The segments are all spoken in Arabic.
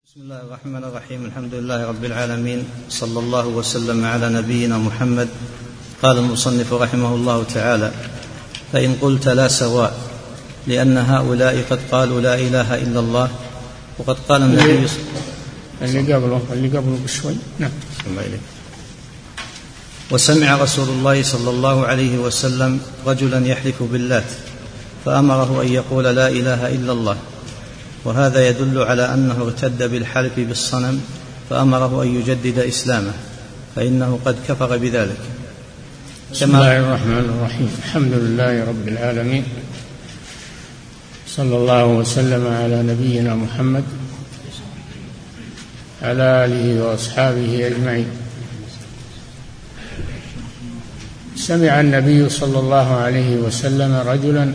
بسم الله الرحمن الرحيم. الحمد لله رب العالمين، صلى الله وسلم على نبينا محمد. قال المصنف رحمه الله تعالى: فإن قلت لا سواء، لأن هؤلاء قد قالوا لا إله إلا الله، وقد قال النبي اللي قبله بشوي. نعم. وسمع رسول الله صلى الله عليه وسلم رجلا يحلف باللات فأمره أن يقول لا إله إلا الله، وهذا يدل على أنه ارتد بالحلف بالصنم، فأمره أن يجدد إسلامه، فإنه قد كفر بذلك. بسم الله الرحمن الرحيم. الحمد لله رب العالمين، صلى الله وسلم على نبينا محمد على آله وأصحابه أجمعين. سمع النبي صلى الله عليه وسلم رجلا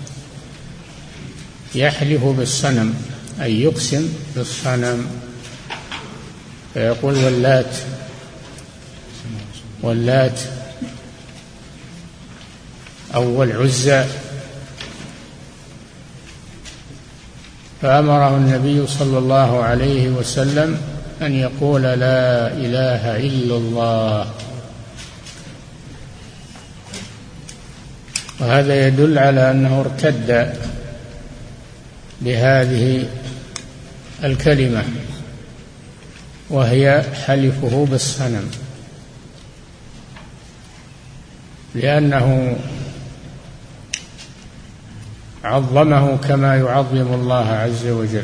يحلف بالصنم، أي يقسم بالصنم، فيقول واللات أو العزى، فأمره النبي صلى الله عليه وسلم أن يقول لا إله إلا الله، وهذا يدل على أنه ارتد بهذه الكلمة، وهي حلفه بالصنم، لأنه عظمه كما يعظم الله عز وجل،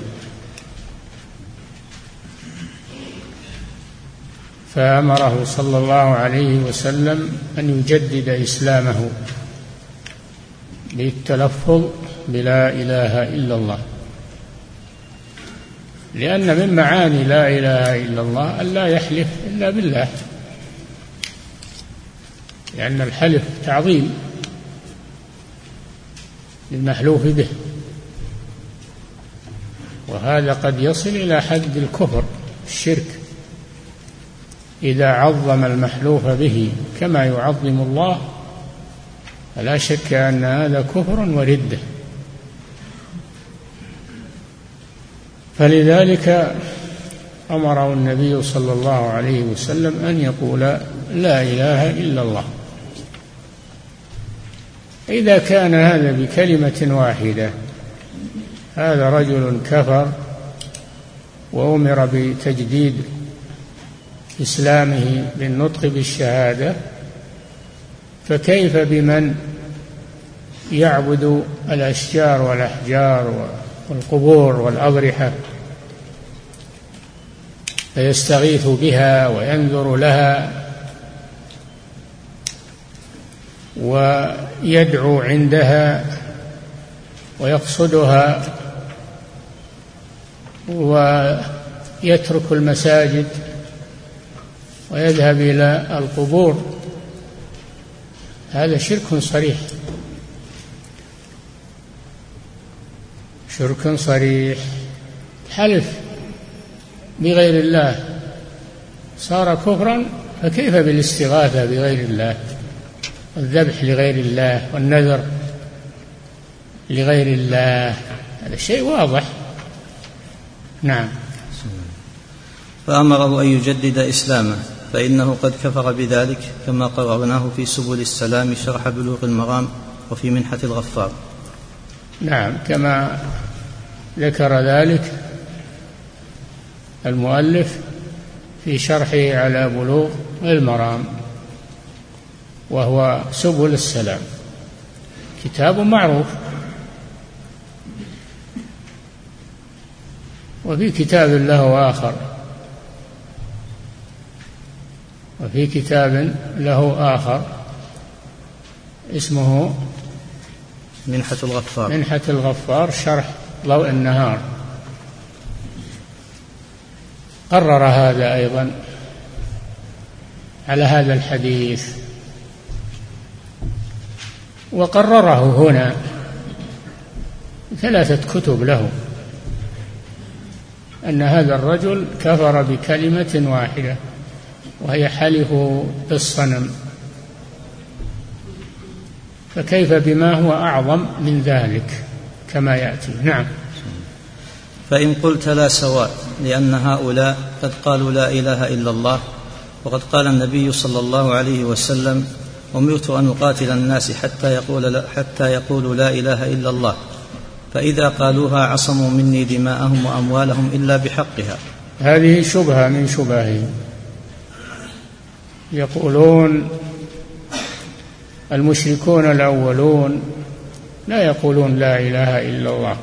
فأمره صلى الله عليه وسلم أن يجدد إسلامه بالتلفظ بلا إله إلا الله، لأن من معاني لا إله إلا الله أن لا يحلف إلا بالله، لأن الحلف تعظيم للمحلوف به، وهذا قد يصل إلى حد الكفر الشرك إذا عظم المحلوف به كما يعظم الله، فلا شك أن هذا كفر وردة. فلذلك أمره النبي صلى الله عليه وسلم أن يقول لا إله إلا الله. إذا كان هذا بكلمة واحدة، هذا رجل كفر وأمر بتجديد إسلامه بالنطق بالشهادة، فكيف بمن يعبد الأشجار والأحجار والقبور والأضرحة، فيستغيث بها وينذر لها ويدعو عندها ويقصدها، ويترك المساجد ويذهب إلى القبور؟ هذا شرك صريح، شرك صريح. حلف بغير الله صار كفرا، فكيف بالاستغاثة بغير الله والذبح لغير الله والنذر لغير الله؟ هذا شيء واضح. نعم. فأمره أن يجدد إسلامه، فإنه قد كفر بذلك، كما قررناه في سبل السلام شرح بلوغ المرام وفي منحة الغفار. نعم، كما ذكر ذلك المؤلف في شرحه على بلوغ المرام، وهو سبل السلام، كتاب معروف. وفي كتاب له آخر، وفي كتاب له آخر اسمه منحة الغفار شرح ضوء النهار، قرر هذا أيضا على هذا الحديث، وقرره هنا 3 كتب له، أن هذا الرجل كفر بكلمة واحدة وهي حلفه بالصنم، فكيف بما هو أعظم من ذلك كما يأتي. نعم. فإن قلت لا سواء، لأن هؤلاء قد قالوا لا إله إلا الله، وقد قال النبي صلى الله عليه وسلم: أمرت أن أقاتل الناس حتى يقولوا لا إله إلا الله، فإذا قالوها عصموا مني دماءهم وأموالهم إلا بحقها. هذه شبهة من شبههم. يقولون المشركون الأولون لا يقولون لا إله إلا الله،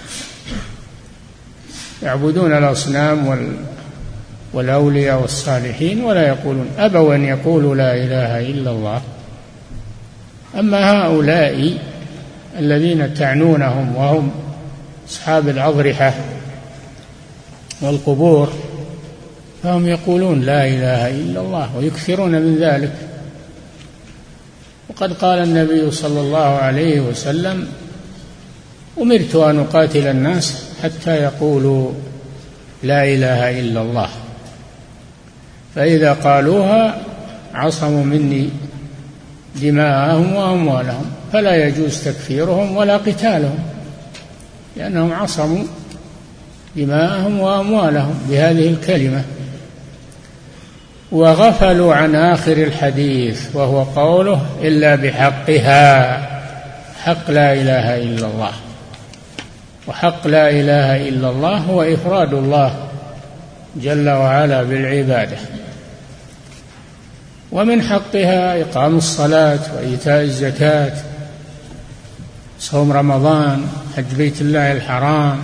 يعبدون الأصنام والأولياء والصالحين ولا يقولون، أبوا أن يقولوا لا إله إلا الله. أما هؤلاء الذين تعنونهم وهم أصحاب الأضرحة والقبور فهم يقولون لا إله إلا الله ويكثرون من ذلك. وقد قال النبي صلى الله عليه وسلم: أمرت أن أقاتل الناس حتى يقولوا لا إله إلا الله، فإذا قالوها عصموا مني دماءهم وأموالهم، فلا يجوز تكفيرهم ولا قتالهم، لأنهم عصموا دماءهم وأموالهم بهذه الكلمة. وغفلوا عن آخر الحديث وهو قوله: إلا بحقها، حق لا إله إلا الله. وحق لا إله إلا الله هو إفراد الله جل وعلا بالعبادة، ومن حقها إقام الصلاة وإيتاء الزكاة، صوم رمضان، حج بيت الله الحرام.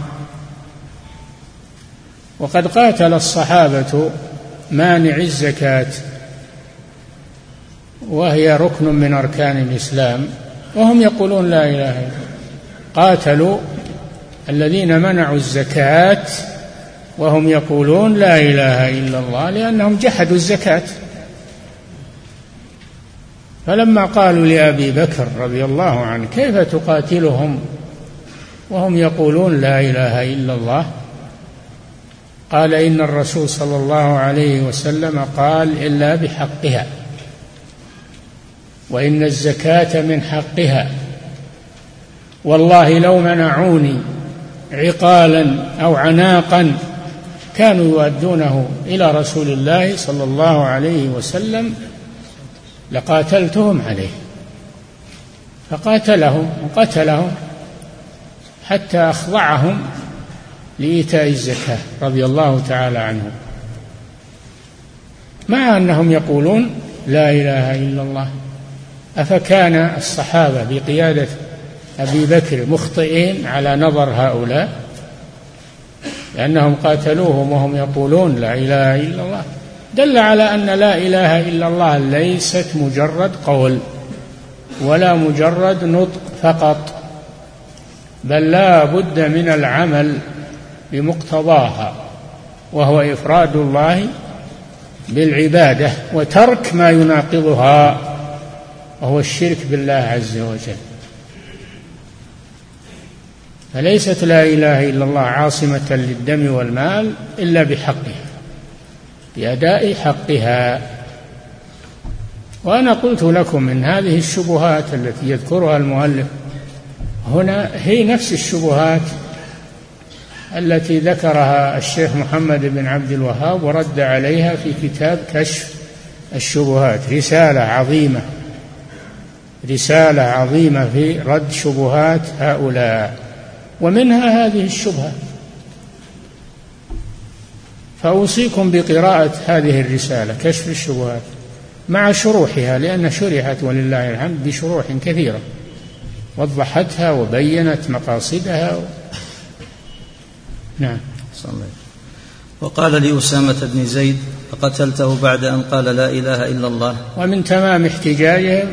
وقد قاتل الصحابة مانع الزكاة وهي ركن من أركان الإسلام وهم يقولون لا إله إلا الله. قاتلوا الذين منعوا الزكاة وهم يقولون لا إله إلا الله لأنهم جحدوا الزكاة. فلما قالوا لأبي بكر رضي الله عنه: كيف تقاتلهم وهم يقولون لا إله إلا الله؟ قال: إن الرسول صلى الله عليه وسلم قال: إلا بحقها، وإن الزكاة من حقها، والله لو منعوني عقالا أو عناقا كانوا يؤدونه إلى رسول الله صلى الله عليه وسلم لقاتلتهم عليه. فقاتلهم وقتلهم حتى أخضعهم لإيتاء الزكاة رضي الله تعالى عنهم، مع أنهم يقولون لا إله إلا الله. أفكان الصحابة بقيادة أبي بكر مخطئين على نظر هؤلاء لأنهم قاتلوهم وهم يقولون لا إله إلا الله؟ دل على أن لا إله إلا الله ليست مجرد قول ولا مجرد نطق فقط، بل لا بد من العمل بمقتضاها، وهو إفراد الله بالعبادة وترك ما يناقضها وهو الشرك بالله عز وجل. فليست لا إله إلا الله عاصمة للدم والمال إلا بحقها، بأداء حقها. وأنا قلت لكم من هذه الشبهات التي يذكرها المؤلف هنا هي نفس الشبهات التي ذكرها الشيخ محمد بن عبد الوهاب ورد عليها في كتاب كشف الشبهات، رسالة عظيمة في رد شبهات هؤلاء، ومنها هذه الشبهة. فأوصيكم بقراءة هذه الرسالة كشف الشبهات مع شروحها، لأن شرحت ولله الحمد بشروح كثيرة وضحتها وبينت مقاصدها. نعم. وقال لأسامة بن زيد: فقتلته بعد أن قال لا إله إلا الله. ومن تمام احتجاجهم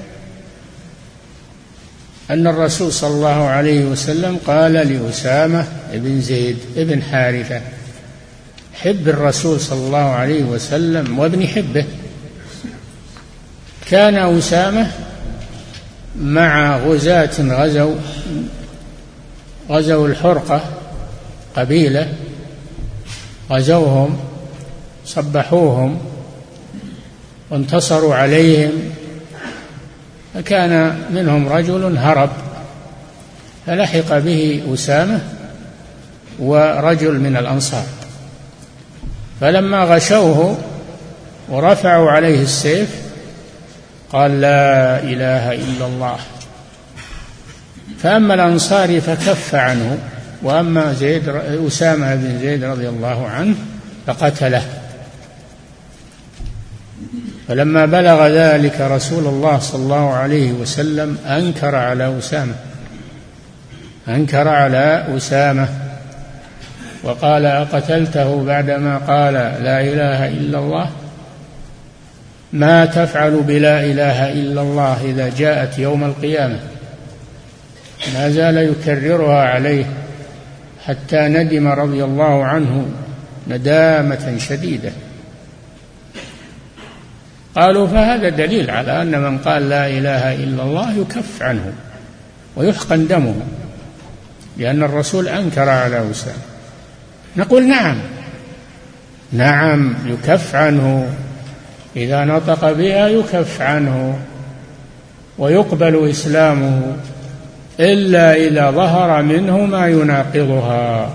أن الرسول صلى الله عليه وسلم قال لأسامة بن زيد بن حارثة حب الرسول صلى الله عليه وسلم وابن حبه. كان أسامة مع غزاة غزوا الحرقة، قبيلة غزوهم صبحوهم وانتصروا عليهم، فكان منهم رجل هرب فلحق به أسامة ورجل من الأنصار فلما غشوه ورفعوا عليه السيف قال لا إله إلا الله. فأما الأنصاري فكف عنه، وأما أسامة بن زيد رضي الله عنه فقتله. فلما بلغ ذلك رسول الله صلى الله عليه وسلم أنكر على أسامة وقال أقتلته بعدما قال لا إله إلا الله؟ ما تفعل بلا إله إلا الله إذا جاءت يوم القيامة؟ ما زال يكررها عليه حتى ندم رضي الله عنه ندامة شديدة. قالوا فهذا دليل على أن من قال لا إله إلا الله يكف عنه ويحقن دمه، لأن الرسول أنكر على أسامة. نقول نعم يكف عنه، إذا نطق بها يكف عنه ويقبل إسلامه، إلا إذا ظهر منه ما يناقضها.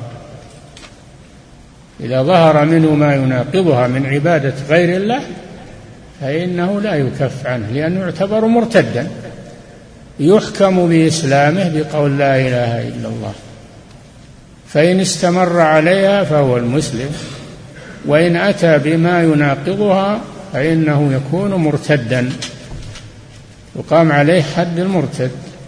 إذا ظهر منه ما يناقضها من عبادة غير الله فإنه لا يكف عنه، لأنه يعتبر مرتدا، يحكم بإسلامه بقول لا إله إلا الله. فإن استمر عليها فهو المسلم، وإن أتى بما يناقضها فإنه يكون مرتدا، يقام عليه حد المرتد.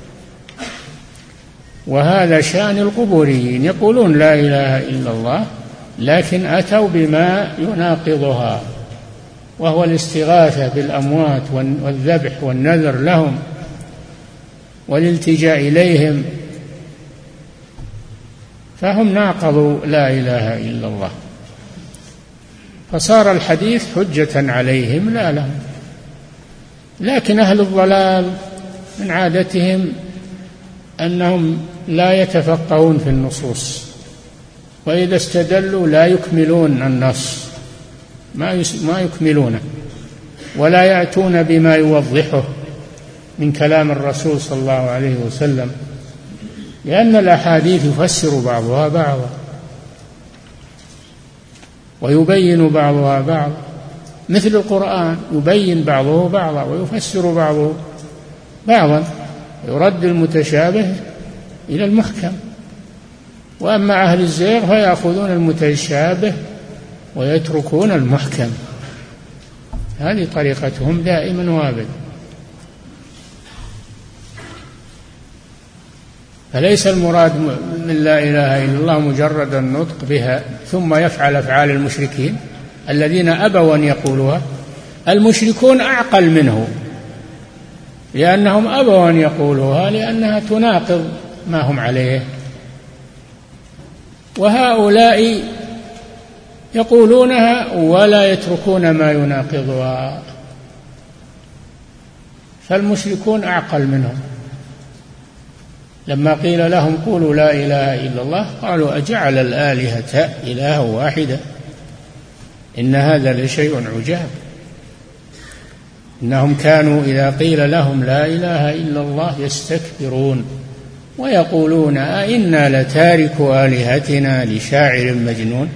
وهذا شأن القبوريين، يقولون لا إله إلا الله لكن أتوا بما يناقضها، وهو الاستغاثة بالأموات والذبح والنذر لهم والالتجاء إليهم، فهم ناقضوا لا إله إلا الله، فصار الحديث حجة عليهم لا لهم. لكن أهل الضلال من عادتهم أنهم لا يتفقهون في النصوص، وإذا استدلوا لا يكملون النص، ما يكملونه، ولا يأتون بما يوضحه من كلام الرسول صلى الله عليه وسلم، لأن الأحاديث يفسر بعضها بعضا ويبين بعضها بعضا، مثل القرآن يبين بعضه بعضا ويفسر بعضه بعضا، يرد المتشابه إلى المحكم. وأما أهل الزيغ فيأخذون المتشابه ويتركون المحكم، هذه طريقتهم دائما وابدا. فليس المراد من لا إله إلا الله مجرد النطق بها ثم يفعل أفعال المشركين الذين أبوا أن يقولوها. المشركون أعقل منه، لأنهم أبوا أن يقولوها لأنها تناقض ما هم عليه، وهؤلاء يقولونها ولا يتركون ما يناقضها، فالمشركون أعقل منهم. لما قيل لهم قولوا لا إله إلا الله قالوا أجعل الآلهة إلها واحدة إن هذا لشيء عجاب. إنهم كانوا إذا قيل لهم لا إله إلا الله يستكبرون ويقولون أئنا لتاركو آلهتنا لشاعر مجنون.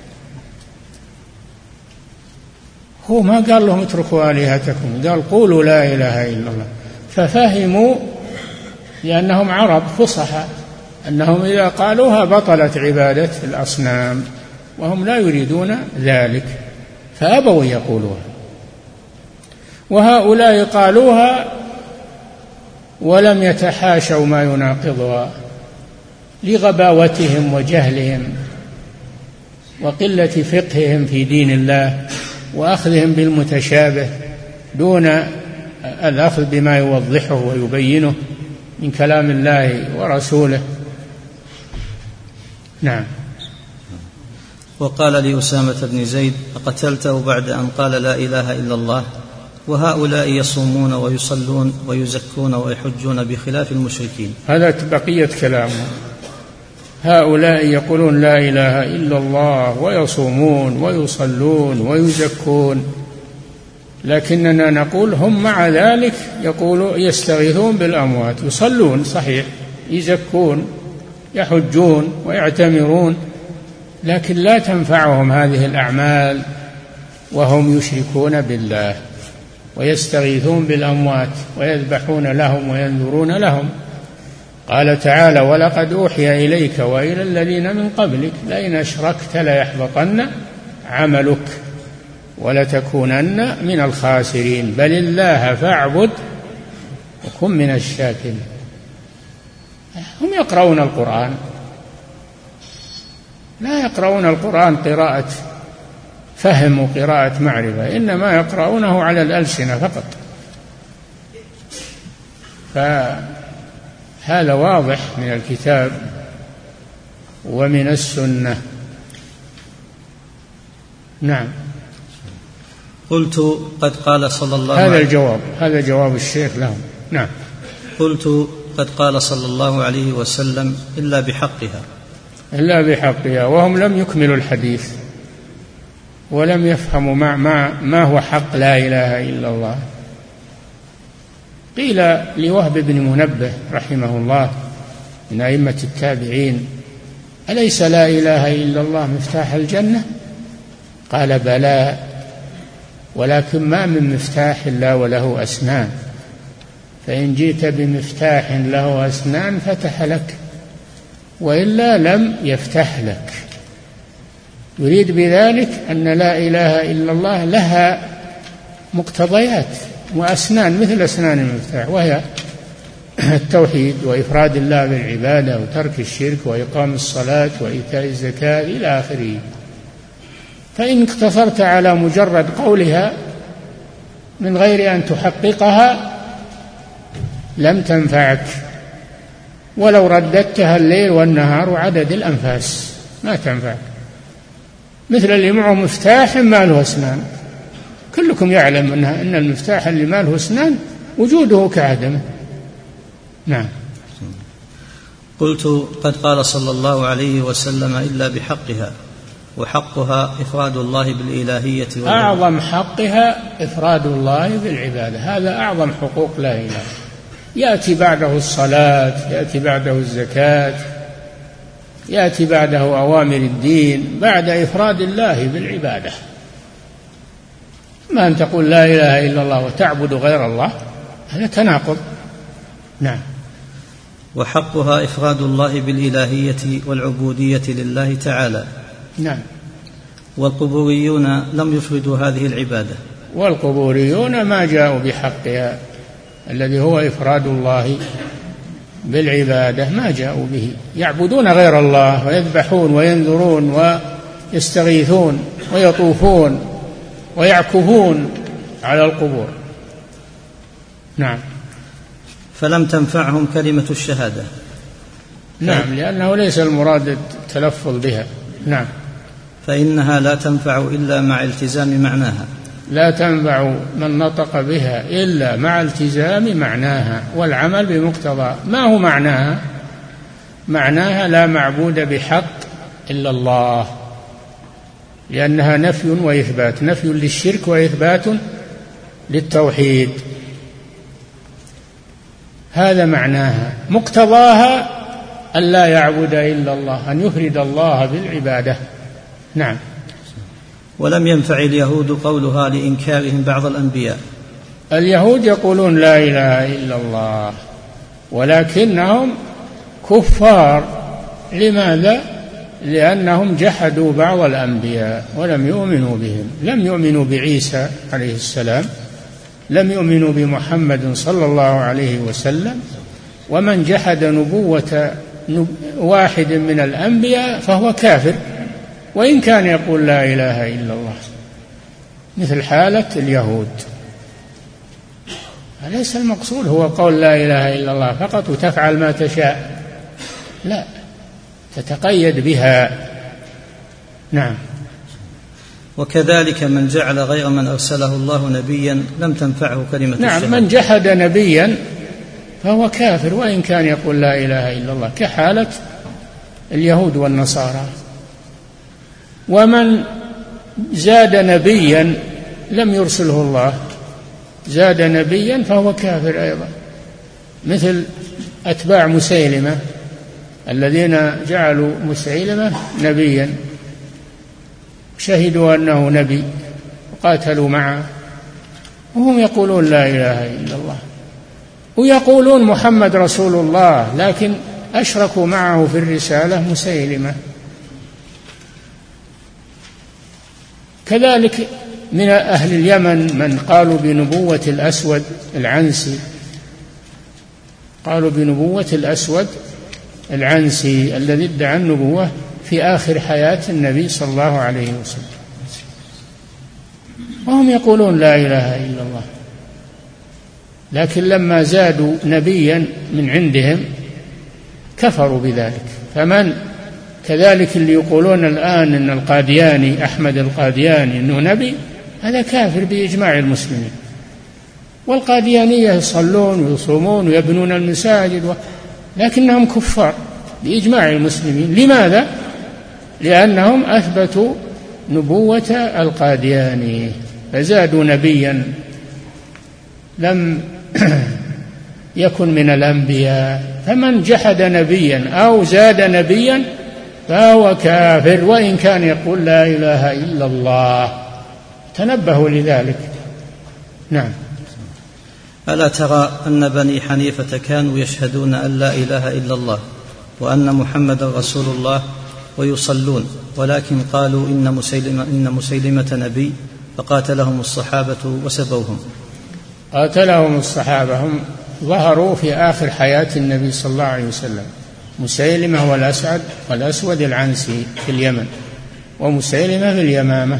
هو ما قال لهم اتركوا آلهتكم، قال قولوا لا إله إلا الله، ففهموا لأنهم عرب فصحى أنهم إذا قالوها بطلت عبادة الأصنام، وهم لا يريدون ذلك فأبوا يقولوها. وهؤلاء قالوها ولم يتحاشوا ما يناقضها لغباوتهم وجهلهم وقلة فقههم في دين الله وأخذهم بالمتشابه دون الأخذ بما يوضحه ويبينه من كلام الله ورسوله. نعم. وقال لأسامة بن زيد أقتلته بعد أن قال لا إله إلا الله؟ وهؤلاء يصومون ويصلون ويزكون ويحجون بخلاف المشركين. هذا بقية كلامه. هؤلاء يقولون لا إله إلا الله ويصومون ويصلون ويزكون، لكننا نقول هم مع ذلك يقولون يستغيثون بالأموات، يصلون صحيح، يزكون، يحجون ويعتمرون، لكن لا تنفعهم هذه الأعمال وهم يشركون بالله ويستغيثون بالأموات ويذبحون لهم وينذرون لهم. قال تعالى: ولقد أوحي إليك وإلى الذين من قبلك لئن أشركت ليحبطن عملك ولتكونن من الخاسرين بل الله فاعبد وكن من الشاكرين. هم يقرؤون القرآن، لا يقرؤون القرآن قراءة فهم وقراءة معرفة، إنما يقرؤونه على الألسنة فقط. فهذا واضح من الكتاب ومن السنة. نعم. قلت: قد قال صلى الله عليه وسلم. هذا جواب الشيخ لهم. نعم. قلت: قد قال صلى الله عليه وسلم: إلا بحقها، وهم لم يكملوا الحديث ولم يفهموا ما هو حق لا إله إلا الله. قيل لوهب بن منبه رحمه الله من أئمة التابعين: أليس لا إله إلا الله مفتاح الجنة؟ قال: بلى، ولكن ما من مفتاح إلا وله أسنان، فإن جئت بمفتاح له أسنان فتح لك، وإلا لم يفتح لك. يريد بذلك أن لا إله إلا الله لها مقتضيات وأسنان مثل أسنان المفتاح، وهي التوحيد وإفراد الله بالعبادة وترك الشرك وإقام الصلاة وإيتاء الزكاة إلى آخره. فإن اقتصرت على مجرد قولها من غير أن تحققها لم تنفعك، ولو رددتها الليل والنهار وعدد الأنفاس ما تنفعك. مثل اللي معه مفتاح ما له أسنان، كلكم يعلم أن المفتاح اللي ما له أسنان وجوده كعدمه. نعم. قلت: قد قال صلى الله عليه وسلم: إلا بحقها، وحقها إفراد الله بالإلهية أعظم حقها إفراد الله بالعبادة، هذا أعظم حقوق لا إله. يأتي بعده الصلاة، يأتي بعده الزكاة، يأتي بعده أوامر الدين بعد إفراد الله بالعبادة. ما أن تقول لا إله إلا الله وتعبد غير الله، هذا تناقض. نعم. وحقها إفراد الله بالإلهية والعبودية لله تعالى. نعم. والقبوريون لم يفردوا هذه العبادة، والقبوريون ما جاءوا بحقها الذي هو إفراد الله بالعبادة، ما جاءوا به، يعبدون غير الله ويذبحون وينذرون ويستغيثون ويطوفون ويعكفون على القبور. نعم. فلم تنفعهم كلمة الشهادة. نعم، لأنه ليس المراد التلفظ بها. نعم. فإنها لا تنفع إلا مع التزام معناها. لا تنفع من نطق بها إلا مع التزام معناها والعمل بمقتضى. ما هو معناها؟ معناها لا معبود بحق إلا الله، لأنها نفي وإثبات، نفي للشرك وإثبات للتوحيد، هذا معناها. مقتضاها أن لا يعبد إلا الله، أن يفرد الله بالعبادة. نعم. ولم ينفع اليهود قولها لإنكارهم بعض الأنبياء. اليهود يقولون لا إله إلا الله ولكنهم كفار. لماذا؟ لأنهم جحدوا بعض الأنبياء ولم يؤمنوا بهم، لم يؤمنوا بعيسى عليه السلام، لم يؤمنوا بمحمد صلى الله عليه وسلم. ومن جحد نبوة واحد من الأنبياء فهو كافر وإن كان يقول لا إله إلا الله، مثل حالة اليهود. أليس المقصود هو قول لا إله إلا الله فقط وتفعل ما تشاء؟ لا، تتقيد بها. نعم. وكذلك من جعل غير من أرسله الله نبيا لم تنفعه كلمة الشهادة. نعم، من جحد نبيا فهو كافر وإن كان يقول لا إله إلا الله، كحالة اليهود والنصارى. ومن زاد نبيا لم يرسله الله، زاد نبيا فهو كافر أيضا، مثل أتباع مسيلمة الذين جعلوا مسيلمة نبيا شهدوا أنه نبي وقاتلوا معه، وهم يقولون لا إله إلا الله ويقولون محمد رسول الله، لكن أشركوا معه في الرسالة مسيلمة. كذلك من أهل اليمن من قالوا بنبوة الأسود العنسي، قالوا بنبوة الأسود العنسي الذي ادعى النبوة في آخر حياة النبي صلى الله عليه وسلم، وهم يقولون لا إله إلا الله، لكن لما زادوا نبيا من عندهم كفروا بذلك. فمن كذلك اللي يقولون الآن أن القادياني أحمد القادياني أنه نبي، هذا كافر بإجماع المسلمين. والقاديانية يصلون ويصومون ويبنون المساجد لكنهم كفار بإجماع المسلمين. لماذا؟ لأنهم أثبتوا نبوة القادياني فزادوا نبيا لم يكن من الأنبياء. فمن جحد نبيا أو زاد نبيا فهو كافر وإن كان يقول لا إله إلا الله. تنبهوا لذلك. نعم. ألا ترى أن بني حنيفة كانوا يشهدون أن لا إله إلا الله وأن محمد رسول الله ويصلون، ولكن قالوا إن مسيلمة نبي فقاتلهم الصحابة وسبوهم؟ قاتلهم الصحابة، هم ظهروا في آخر حياة النبي صلى الله عليه وسلم. مسيلمة والأسود العنسي في اليمن، ومسيلمة في اليمامة.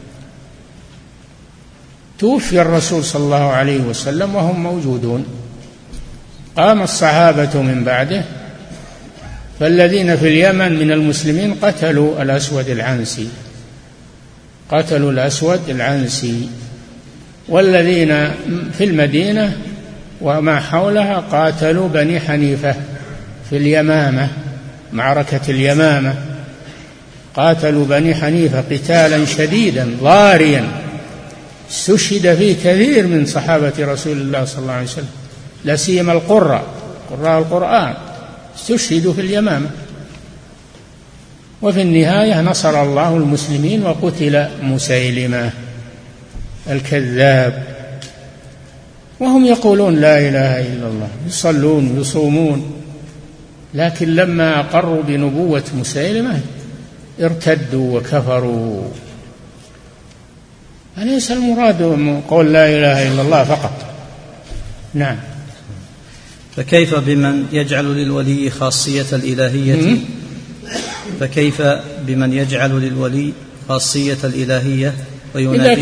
توفي الرسول صلى الله عليه وسلم وهم موجودون، قام الصحابة من بعده، فالذين في اليمن من المسلمين قتلوا الأسود العنسي، قتلوا الأسود العنسي، والذين في المدينة وما حولها قاتلوا بني حنيفة في اليمامة، معركة اليمامة، قاتلوا بني حنيفة قتالا شديدا ضاريا استشهد فيه كثير من صحابة رسول الله صلى الله عليه وسلم، لا سيما قراء القرآن استشهدوا في اليمامة. وفي النهاية نصر الله المسلمين وقتل مسيلمة الكذاب، وهم يقولون لا إله إلا الله، يصلون ويصومون، لكن لما أقروا بنبوة مسيلمة ارتدوا وكفروا. أليس المراد قول لا إله إلا الله فقط؟ نعم. فكيف بمن يجعل للولي خاصية الإلهية؟ فكيف بمن يجعل للولي خاصية الإلهية ويناديه؟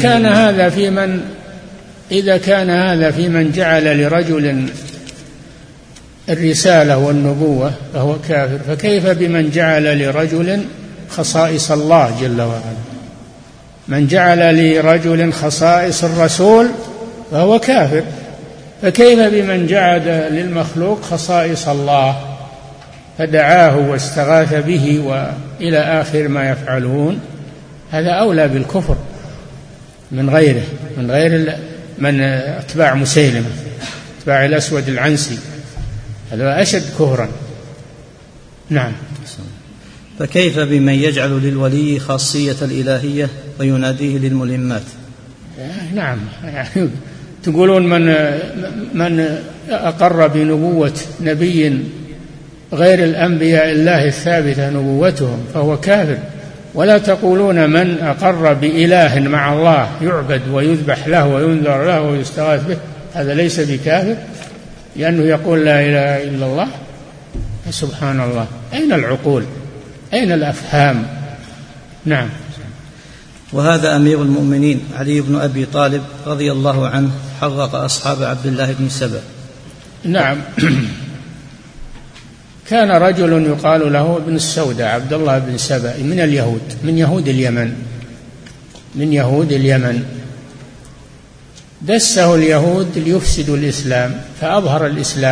إذا كان هذا في من جعل لرجل الرسالة والنبوة فهو كافر، فكيف بمن جعل لرجل خصائص الله جل وعلا؟ من جعل لرجل خصائص الرسول فهو كافر، فكيف بمن جعل للمخلوق خصائص الله فدعاه واستغاث به وإلى آخر ما يفعلون؟ هذا أولى بالكفر من غير من أتباع مسيلمة، أتباع الأسود العنسي، هذا أشد كفرا. نعم. فكيف بمن يجعل للولي خاصية الإلهية ويناديه للملمات؟ نعم، يعني تقولون من أقر بنبوة نبي غير الأنبياء الله الثابتة نبوتهم فهو كافر، ولا تقولون من أقر بإله مع الله يعبد ويذبح له وينذر له ويستغاث به هذا ليس بكافر لأنه يقول لا إله إلا الله. سبحان الله، أين العقول؟ أين الأفهام؟ نعم. وهذا أمير المؤمنين علي بن أبي طالب رضي الله عنه حرق أصحاب عبد الله بن سبأ. نعم. كان رجل يقال له ابن السوداء عبد الله بن سبأ من اليهود، من يهود اليمن، دسه اليهود ليفسدوا الإسلام فأظهر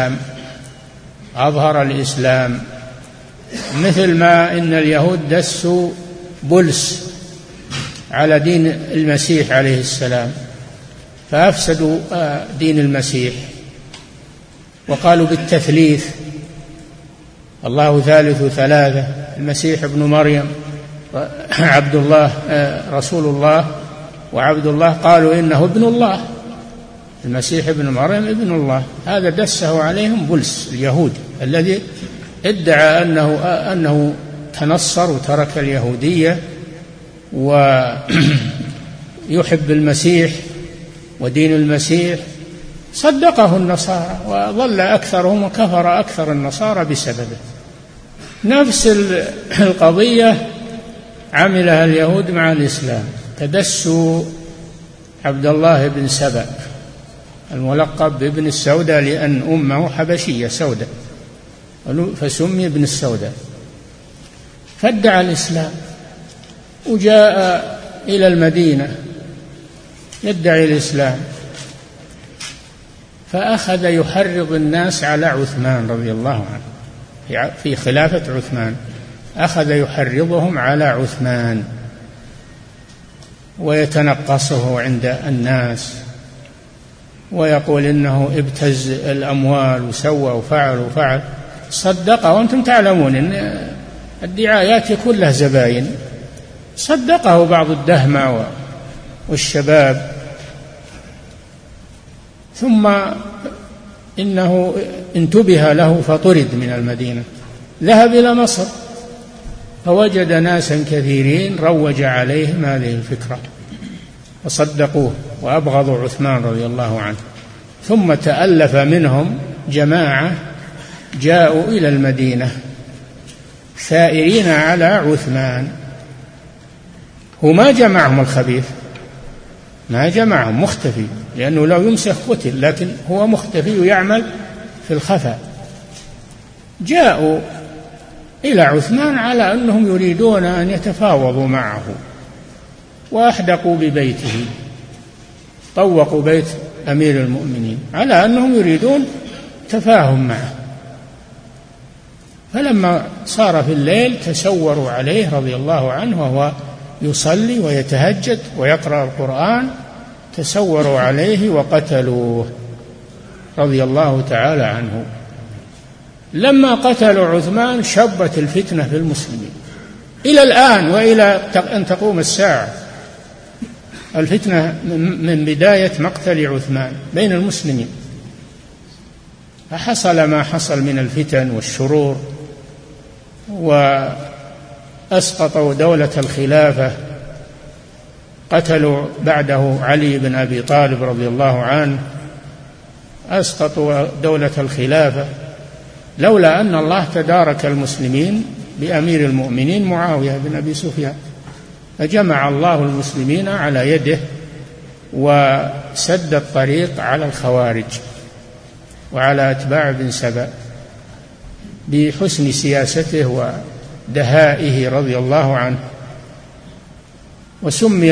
الإسلام، مثل ما إن اليهود دسوا بولس على دين المسيح عليه السلام فأفسدوا دين المسيح وقالوا بالتثليث، الله ثالث ثلاثة، المسيح ابن مريم عبد الله رسول الله وعبد الله، قالوا إنه ابن الله، المسيح ابن مريم ابن الله. هذا دسه عليهم بلس اليهود الذي ادعى أنه تنصر وترك اليهودية ويحب المسيح ودين المسيح، صدقه النصارى وظل أكثرهم وكفر أكثر النصارى بسببه. نفس القضية عملها اليهود مع الإسلام، تدسوا عبد الله بن سبأ الملقب بابن السوداء لأن أمه حبشية سوداء فسمي ابن السوداء، فادعى الإسلام وجاء إلى المدينة يدعي الإسلام، فأخذ يحرض الناس على عثمان رضي الله عنه في خلافة عثمان، أخذ يحرضهم على عثمان ويتنقصه عند الناس ويقول إنه ابتز الأموال وسوى وفعل. صدقه، وأنتم تعلمون أن الدعايات يكون له زباين. صدقه بعض الدهمة والشباب، ثم إنه انتبه له فطرد من المدينة، ذهب إلى مصر فوجد ناسا كثيرين روج عليهم هذه الفكرة وصدقوه وأبغضوا عثمان رضي الله عنه. ثم تألف منهم جماعة جاءوا إلى المدينة ثائرين على عثمان. هو ما جمعهم الخبيث، ما جمعهم، مختفي، لأنه لو يمسك قتل، لكن هو مختفي ويعمل في الخفاء. جاءوا إلى عثمان على أنهم يريدون أن يتفاوضوا معه، وأحدقوا ببيته، طوقوا بيت أمير المؤمنين على أنهم يريدون تفاهم معه. فلما صار في الليل تسوروا عليه رضي الله عنه وهو يصلي ويتهجد ويقرأ القرآن، تسوروا عليه وقتلوه رضي الله تعالى عنه. لما قتلوا عثمان شبت الفتنة في المسلمين إلى الآن وإلى أن تقوم الساعة. الفتنة من بداية مقتل عثمان بين المسلمين، فحصل ما حصل من الفتن والشرور، وأسقطوا دولة الخلافة، قتلوا بعده علي بن أبي طالب رضي الله عنه، أسقطوا دولة الخلافة، لولا أن الله تدارك المسلمين بأمير المؤمنين معاوية بن أبي سفيان، فجمع الله المسلمين على يده وسد الطريق على الخوارج وعلى أتباع بن سبأ بحسن سياسته ودهائه رضي الله عنه. وسمي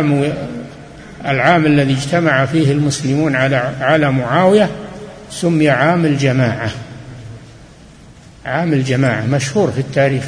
العام الذي اجتمع فيه المسلمون على معاوية سمي عام الجماعة، عام الجماعة مشهور في التاريخ.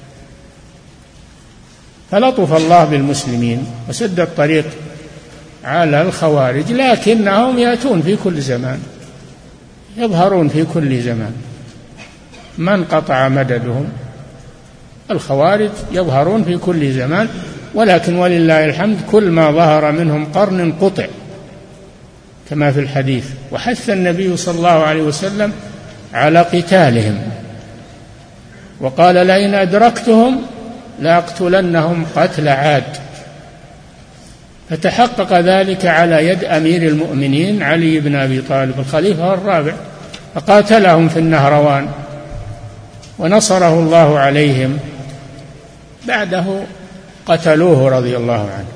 فلطف الله بالمسلمين وسد الطريق على الخوارج، لكنهم يأتون في كل زمان، يظهرون في كل زمان، ما انقطع مددهم. الخوارج يظهرون في كل زمان، ولكن ولله الحمد كل ما ظهر منهم قرن قطع كما في الحديث. وحث النبي صلى الله عليه وسلم على قتالهم، وقال لئن أدركتهم لأقتلنهم قتل عاد. فتحقق ذلك على يد أمير المؤمنين علي بن أبي طالب الخليفة الرابع، فقاتلهم في النهروان ونصره الله عليهم. بعده قتلوه رضي الله عنه،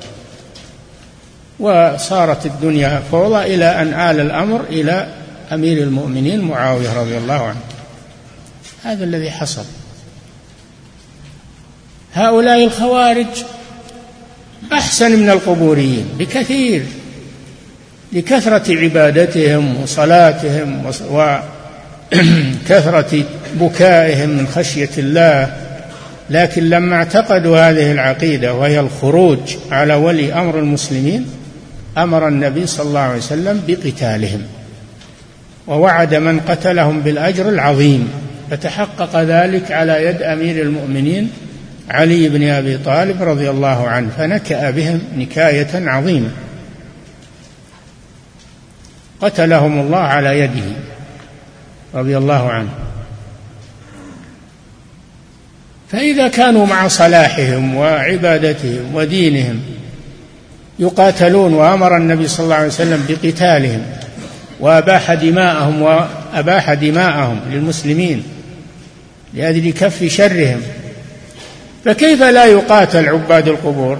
وصارت الدنيا فوضى إلى أن آل الأمر إلى أمير المؤمنين معاوية رضي الله عنه. هذا الذي حصل. هؤلاء الخوارج أحسن من القبوريين بكثير، لكثرة عبادتهم وصلاتهم وكثرة بكائهم من خشية الله. لكن لما اعتقدوا هذه العقيدة وهي الخروج على ولي أمر المسلمين، أمر النبي صلى الله عليه وسلم بقتالهم، ووعد من قتلهم بالأجر العظيم، فتحقق ذلك على يد أمير المؤمنين علي بن أبي طالب رضي الله عنه، فنكأ بهم نكاية عظيمة، قتلهم الله على يده رضي الله عنه. فإذا كانوا مع صلاحهم وعبادتهم ودينهم يقاتلون، وأمر النبي صلى الله عليه وسلم بقتالهم وأباح دماءهم للمسلمين لأجل كف شرهم، فكيف لا يقاتل عباد القبور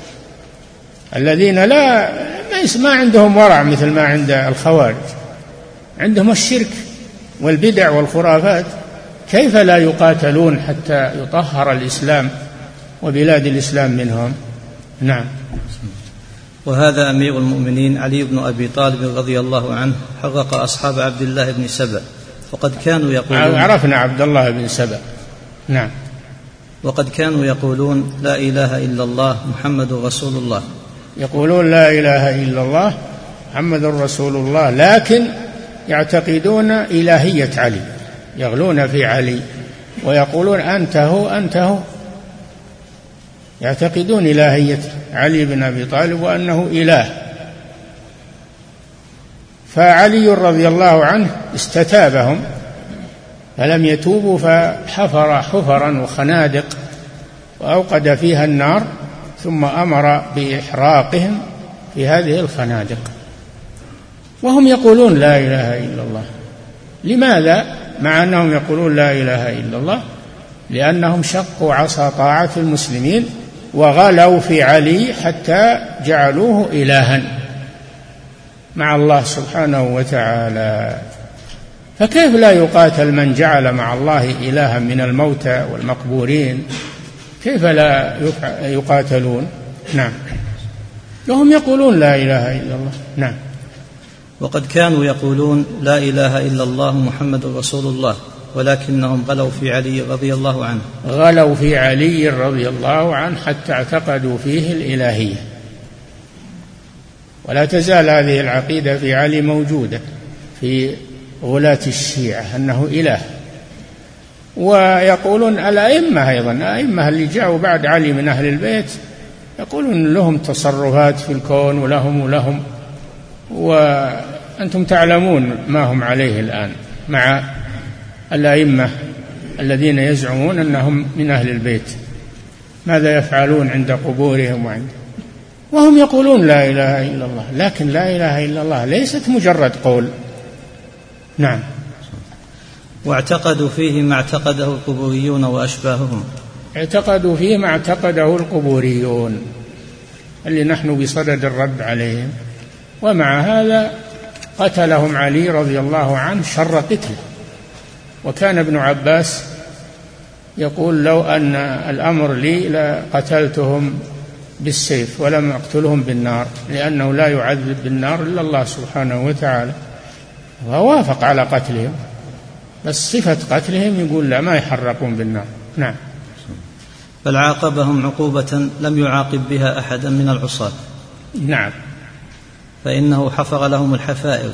الذين ما عندهم ورع مثل ما عند الخوارج، عندهم الشرك والبدع والخرافات، كيف لا يقاتلون حتى يطهر الإسلام وبلاد الإسلام منهم؟ نعم. وهذا أمير المؤمنين علي بن أبي طالب رضي الله عنه حرق أصحاب عبد الله بن سبأ، وقد كانوا يقولون، عرفنا عبد الله بن سبأ. نعم. وقد كانوا يقولون لا إله إلا الله محمد رسول الله، يقولون لا إله إلا الله محمد رسول الله، لكن يعتقدون إلهية علي، يغلون في علي ويقولون أنت هو، يعتقدون إلهية علي بن أبي طالب وأنه إله. فعلي رضي الله عنه استتابهم فلم يتوبوا، فحفر حفرا وخنادق وأوقد فيها النار، ثم أمر بإحراقهم في هذه الخنادق وهم يقولون لا إله إلا الله. لماذا؟ مع أنهم يقولون لا إله إلا الله، لأنهم شقوا عصا طاعة المسلمين وغلوا في علي حتى جعلوه إلها مع الله سبحانه وتعالى. فكيف لا يقاتل من جعل مع الله إلها من الموتى والمقبورين؟ كيف لا يقاتلون؟ نعم. وهم يقولون لا إله إلا الله. نعم. وقد كانوا يقولون لا إله إلا الله محمد رسول الله، ولكنهم غلوا في علي رضي الله عنه، غلوا في علي رضي الله عنه حتى اعتقدوا فيه الإلهية. ولا تزال هذه العقيدة في علي موجودة في غلاة الشيعة أنه إله. ويقولون الأئمة أيضا، الأئمة اللي جاءوا بعد علي من أهل البيت يقولون لهم تصرفات في الكون ولهم وأنتم تعلمون ما هم عليه الآن مع الأئمة الذين يزعمون أنهم من أهل البيت، ماذا يفعلون عند قبورهم وهم يقولون لا إله إلا الله. لكن لا إله إلا الله ليست مجرد قول. نعم. واعتقدوا فيه ما اعتقده القبوريون وأشباههم، اعتقدوا فيه ما اعتقده القبوريون اللي نحن بصدد الرد عليهم. ومع هذا قتلهم علي رضي الله عنه شر قتله. وكان ابن عباس يقول لو أن الأمر لي لقتلتهم بالسيف ولم أقتلهم بالنار، لأنه لا يعذب بالنار إلا الله سبحانه وتعالى. ووافق على قتلهم، بس صفة قتلهم يقول لا، ما يحرقون بالنار. نعم. بل عاقبهم عقوبة لم يعاقب بها أحدا من العصاة. نعم. فإنه حفر لهم الحفائر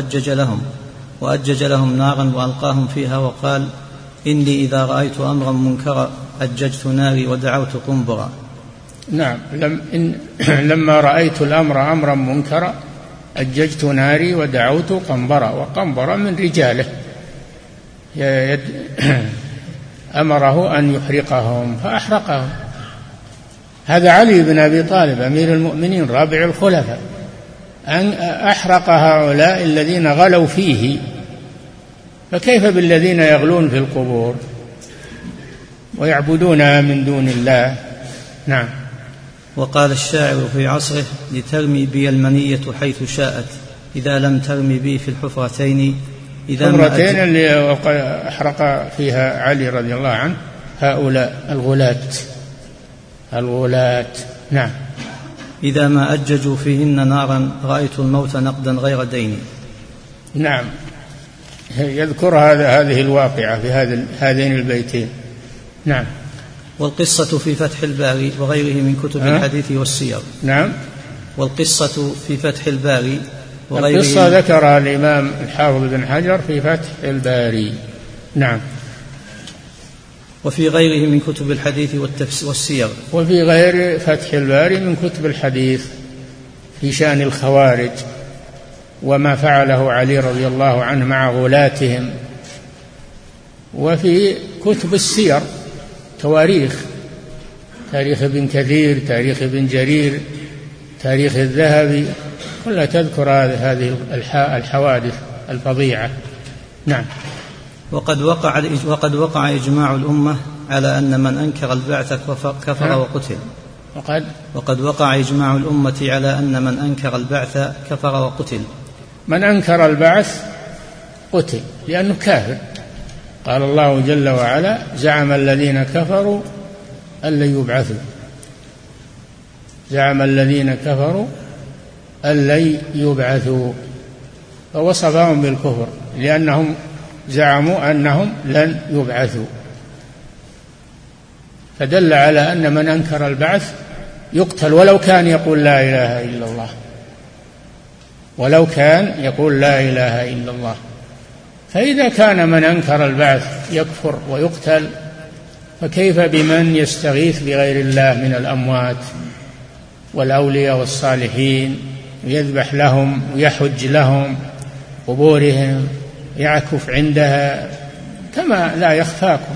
وأجج لهم نارا وألقاهم فيها، وقال إني إذا رأيت أمرا منكرا أججت ناري ودعوت قنبرا. نعم. لما رأيت الأمر أمرا منكرا أججت ناري ودعوت قنبرا. وقنبرا من رجاله أمره أن يحرقهم فأحرقهم. هذا علي بن أبي طالب أمير المؤمنين رابع الخلفاء، أن أحرق هؤلاء الذين غلوا فيه، فكيف بالذين يغلون في القبور ويعبدونها من دون الله؟ نعم. وقال الشاعر في عصره لترمي بي المنية حيث شاءت إذا لم ترمي بي في الحفرتين الحفرتين اللي أحرق فيها علي رضي الله عنه هؤلاء الغلاة. نعم. إذا ما أججوا فيهن نارا رأيت الموت نقدا غير دين. نعم. يذكر هذه الواقعة في هذين البيتين. نعم. والقصة في فتح الباري وغيره من كتب الحديث والسير. نعم. والقصة في فتح الباري وغيره. القصة ذكرها الإمام الحافظ بن حجر في فتح الباري. نعم. وفي غيره من كتب الحديث والسير. وفي غير فتح الباري من كتب الحديث في شأن الخوارج وما فعله علي رضي الله عنه مع غلاتهم. وفي كتب السير تواريخ، تاريخ ابن كثير، تاريخ ابن جرير، تاريخ الذهبي، كلها تذكر هذه الحوادث الفظيعة. نعم. وقد وقع إجماع الأمة على أن من أنكر البعث كفر وقتل. وقد وقع إجماع الأمة على أن من أنكر البعث كفر وقتل. من أنكر البعث قتل لأنه كافر. قال الله جل وعلا: زعم الذين كفروا أن لن يبعثوا. زعم الذين كفروا أن لن يبعثوا، فوصفهم بالكفر لأنهم زعموا أنهم لن يبعثوا، فدل على أن من أنكر البعث يقتل ولو كان يقول لا إله إلا الله، ولو كان يقول لا إله إلا الله. فإذا كان من أنكر البعث يكفر ويقتل، فكيف بمن يستغيث بغير الله من الأموات والأولياء والصالحين، ويذبح لهم ويحج لهم قبورهم، يعكف عندها، كما لا يخفاكم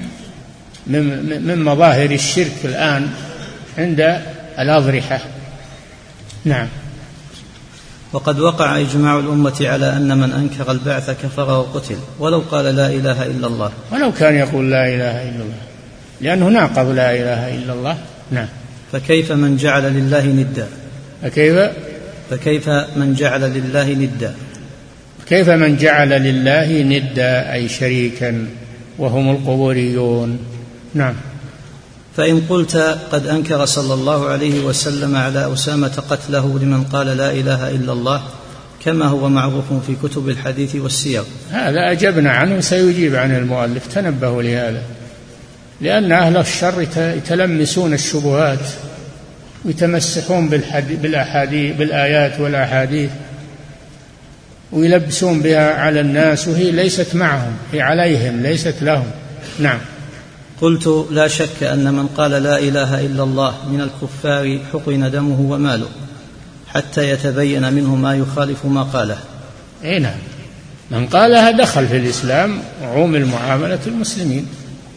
من مظاهر الشرك الآن عند الأضرحة. نعم. وقد وقع إجماع الأمة على أن من أنكر البعث كفر وقتل ولو قال لا إله إلا الله، ولو كان يقول لا إله إلا الله، لأنه ناقض لا إله إلا الله. نعم. فكيف من جعل لله ندا؟ فكيف من جعل لله ندا؟ كيف من جعل لله ندا أي شريكا، وهم القبوريون. نعم. فإن قلت قد أنكر صلى الله عليه وسلم على أسامة قتله لمن قال لا إله إلا الله كما هو معروف في كتب الحديث والسير، هذا أجبنا عنه، سيجيب عن المؤلف، تنبهوا لهذا، لأن أهل الشر يتلمسون الشبهات ويتمسحون بالآيات والأحاديث ويلبسون بها على الناس، وهي ليست معهم، هي عليهم ليست لهم. نعم. قلت: لا شك أن من قال لا إله إلا الله من الكفار حقن دمه وماله حتى يتبين منه ما يخالف ما قاله. نعم، من قالها دخل في الإسلام وعومل معاملة المسلمين.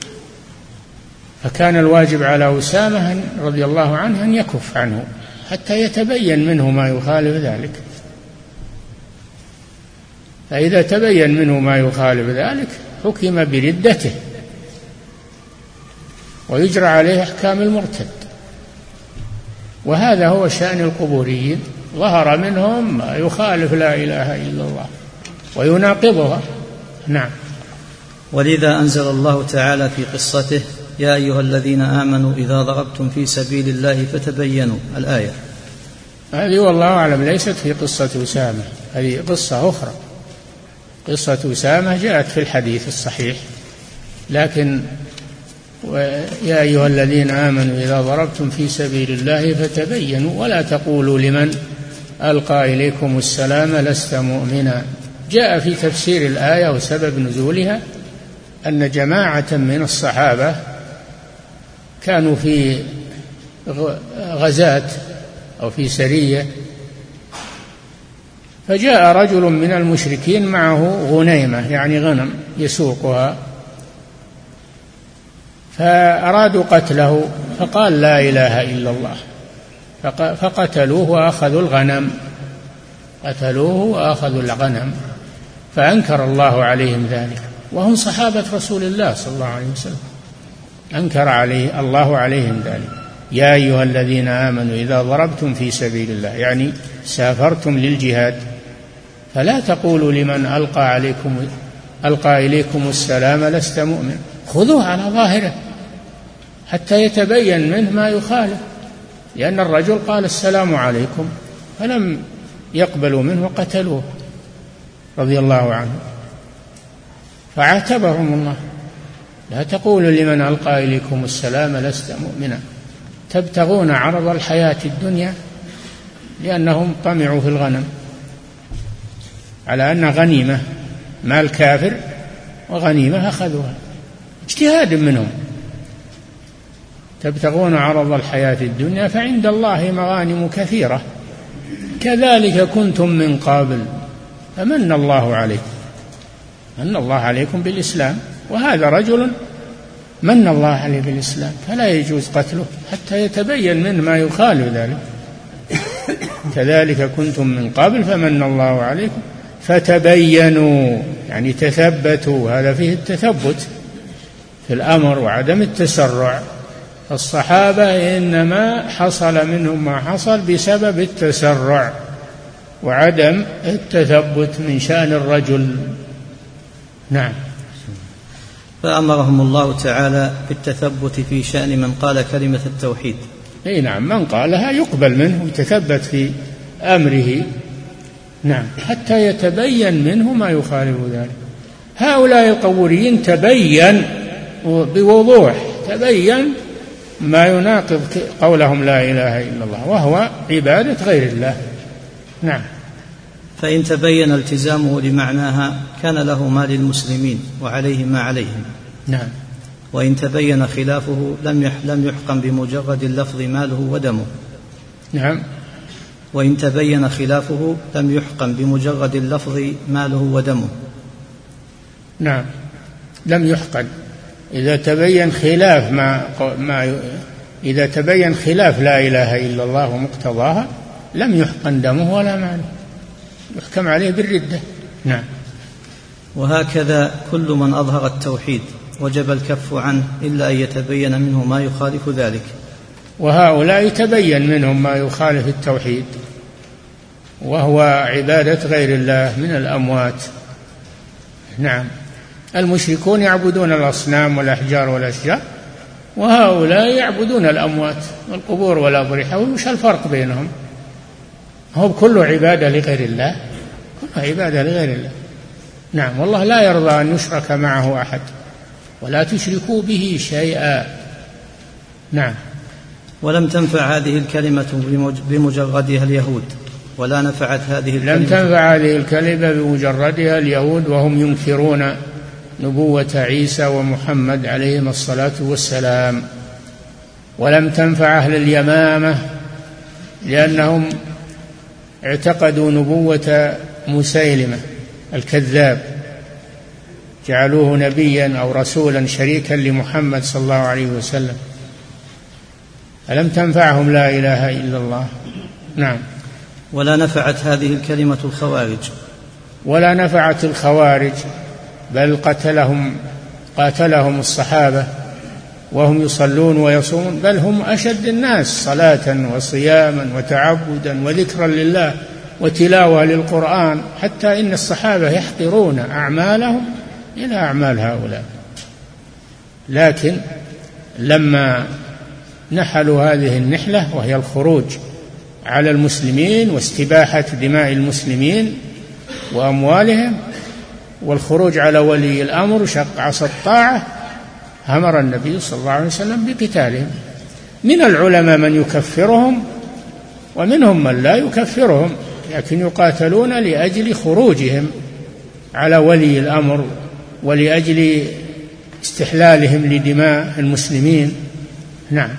فكان الواجب على أسامة رضي الله عنه أن يكف عنه حتى يتبين منه ما يخالف ذلك، فإذا تبين منه ما يخالف ذلك حكم بردته ويجرى عليه أحكام المرتد. وهذا هو شأن القبوريين، ظهر منهم ما يخالف لا إله إلا الله ويناقضها. نعم. ولذا أنزل الله تعالى في قصته: يا أيها الذين آمنوا إذا ضربتم في سبيل الله فتبينوا، الآية. هذه والله أعلم ليست في قصة أسامة، هذه قصة أخرى. قصة أسامة جاءت في الحديث الصحيح، لكن يا أيها الذين آمنوا إذا ضربتم في سبيل الله فتبينوا ولا تقولوا لمن ألقى إليكم السلام لست مؤمنا. جاء في تفسير الآية وسبب نزولها أن جماعة من الصحابة كانوا في غزاة أو في سرية، فجاء رجل من المشركين معه غنيمة يعني غنم يسوقها، فأرادوا قتله، فقال لا إله إلا الله، فقتلوه وأخذوا الغنم، قتلوه وأخذوا الغنم، فأنكر الله عليهم ذلك، وهم صحابة رسول الله صلى الله عليه وسلم. أنكر عليه الله عليهم ذلك. يا أيها الذين آمنوا إذا ضربتم في سبيل الله يعني سافرتم للجهاد فلا تقولوا لمن ألقى إليكم السلام لست مؤمن، خذوه على ظاهره حتى يتبين منه ما يخالف، لأن الرجل قال السلام عليكم فلم يقبلوا منه وقتلوه رضي الله عنه، فعاتبهم الله: لا تقولوا لمن ألقى إليكم السلام لست مؤمنا، تبتغون عرض الحياة الدنيا، لأنهم طمعوا في الغنم على أن غنيمة مال كافر وغنيمة أخذوها، اجتهاد منهم. تبتغون عرض الحياة الدنيا فعند الله مغانم كثيرة كذلك كنتم من قبل فمن الله عليكم. من الله عليكم بالإسلام، وهذا رجل من الله عليه بالإسلام، فلا يجوز قتله حتى يتبين منه ما يخالف ذلك. كذلك كنتم من قبل فمن الله عليكم فتبينوا، يعني تثبتوا، هذا فيه التثبت في الأمر وعدم التسرع. الصحابة إنما حصل منهم ما حصل بسبب التسرع وعدم التثبت من شأن الرجل. نعم. فأمرهم الله تعالى بالتثبت في شأن من قال كلمة التوحيد. أي نعم، من قالها يقبل منه ويتثبت في أمره. نعم، حتى يتبين منه ما يخالف ذلك. هؤلاء القبوريين تبين بوضوح، تبين ما يناقض قولهم لا إله إلا الله وهو عبادة غير الله. نعم. فإن تبين التزامه لمعناها كان له ما للمسلمين وعليه ما عليهم. نعم. وإن تبين خلافه لم يحكم بمجرد اللفظ ماله ودمه. نعم. وإن تبين خلافه لم يحكم بمجرد اللفظ ماله ودمه. نعم، لم يحقن. إذا تبين خلاف إذا تبين خلاف لا إله إلا الله ومقتضاها لم يحقن دمه ولا ماله، يحكم عليه بالردة. نعم. وهكذا كل من أظهر التوحيد وجب الكف عنه إلا أن يتبين منه ما يخالف ذلك. وهؤلاء يتبين منهم ما يخالف التوحيد وهو عبادة غير الله من الأموات. نعم. المشركون يعبدون الأصنام والأحجار والأشجار، وهؤلاء يعبدون الأموات والقبور والأضرحة. وش الفرق بينهم؟ هو كله عبادة لغير الله، كله عبادة لغير الله. نعم. والله لا يرضى أن يشرك معه أحد ولا تشركوا به شيئا. نعم. ولم تنفع هذه الكلمة بمجردها اليهود، ولا نفعت هذه الكلمة. لم تنفع هذه الكلمة بمجردها اليهود وهم ينكرون نبوة عيسى ومحمد عليهما الصلاة والسلام. ولم تنفع أهل اليمامة لأنهم اعتقدوا نبوة مسيلمة الكذاب، جعلوه نبيا أو رسولا شريكا لمحمد صلى الله عليه وسلم، فلم تنفعهم لا إله إلا الله. نعم. ولا نفعت هذه الكلمة الخوارج. ولا نفعت الخوارج، بل قاتلهم الصحابة وهم يصلون ويصومون، بل هم أشد الناس صلاة وصياما وتعبدا وذكرا لله وتلاوة للقرآن، حتى إن الصحابة يحقرون أعمالهم إلى أعمال هؤلاء. لكن لما نحلوا هذه النحلة وهي الخروج على المسلمين واستباحة دماء المسلمين وأموالهم والخروج على ولي الأمر وشق عصا الطاعة، أمر النبي صلى الله عليه وسلم بقتالهم. من العلماء من يكفرهم ومنهم من لا يكفرهم، لكن يقاتلون لأجل خروجهم على ولي الأمر ولأجل استحلالهم لدماء المسلمين. نعم.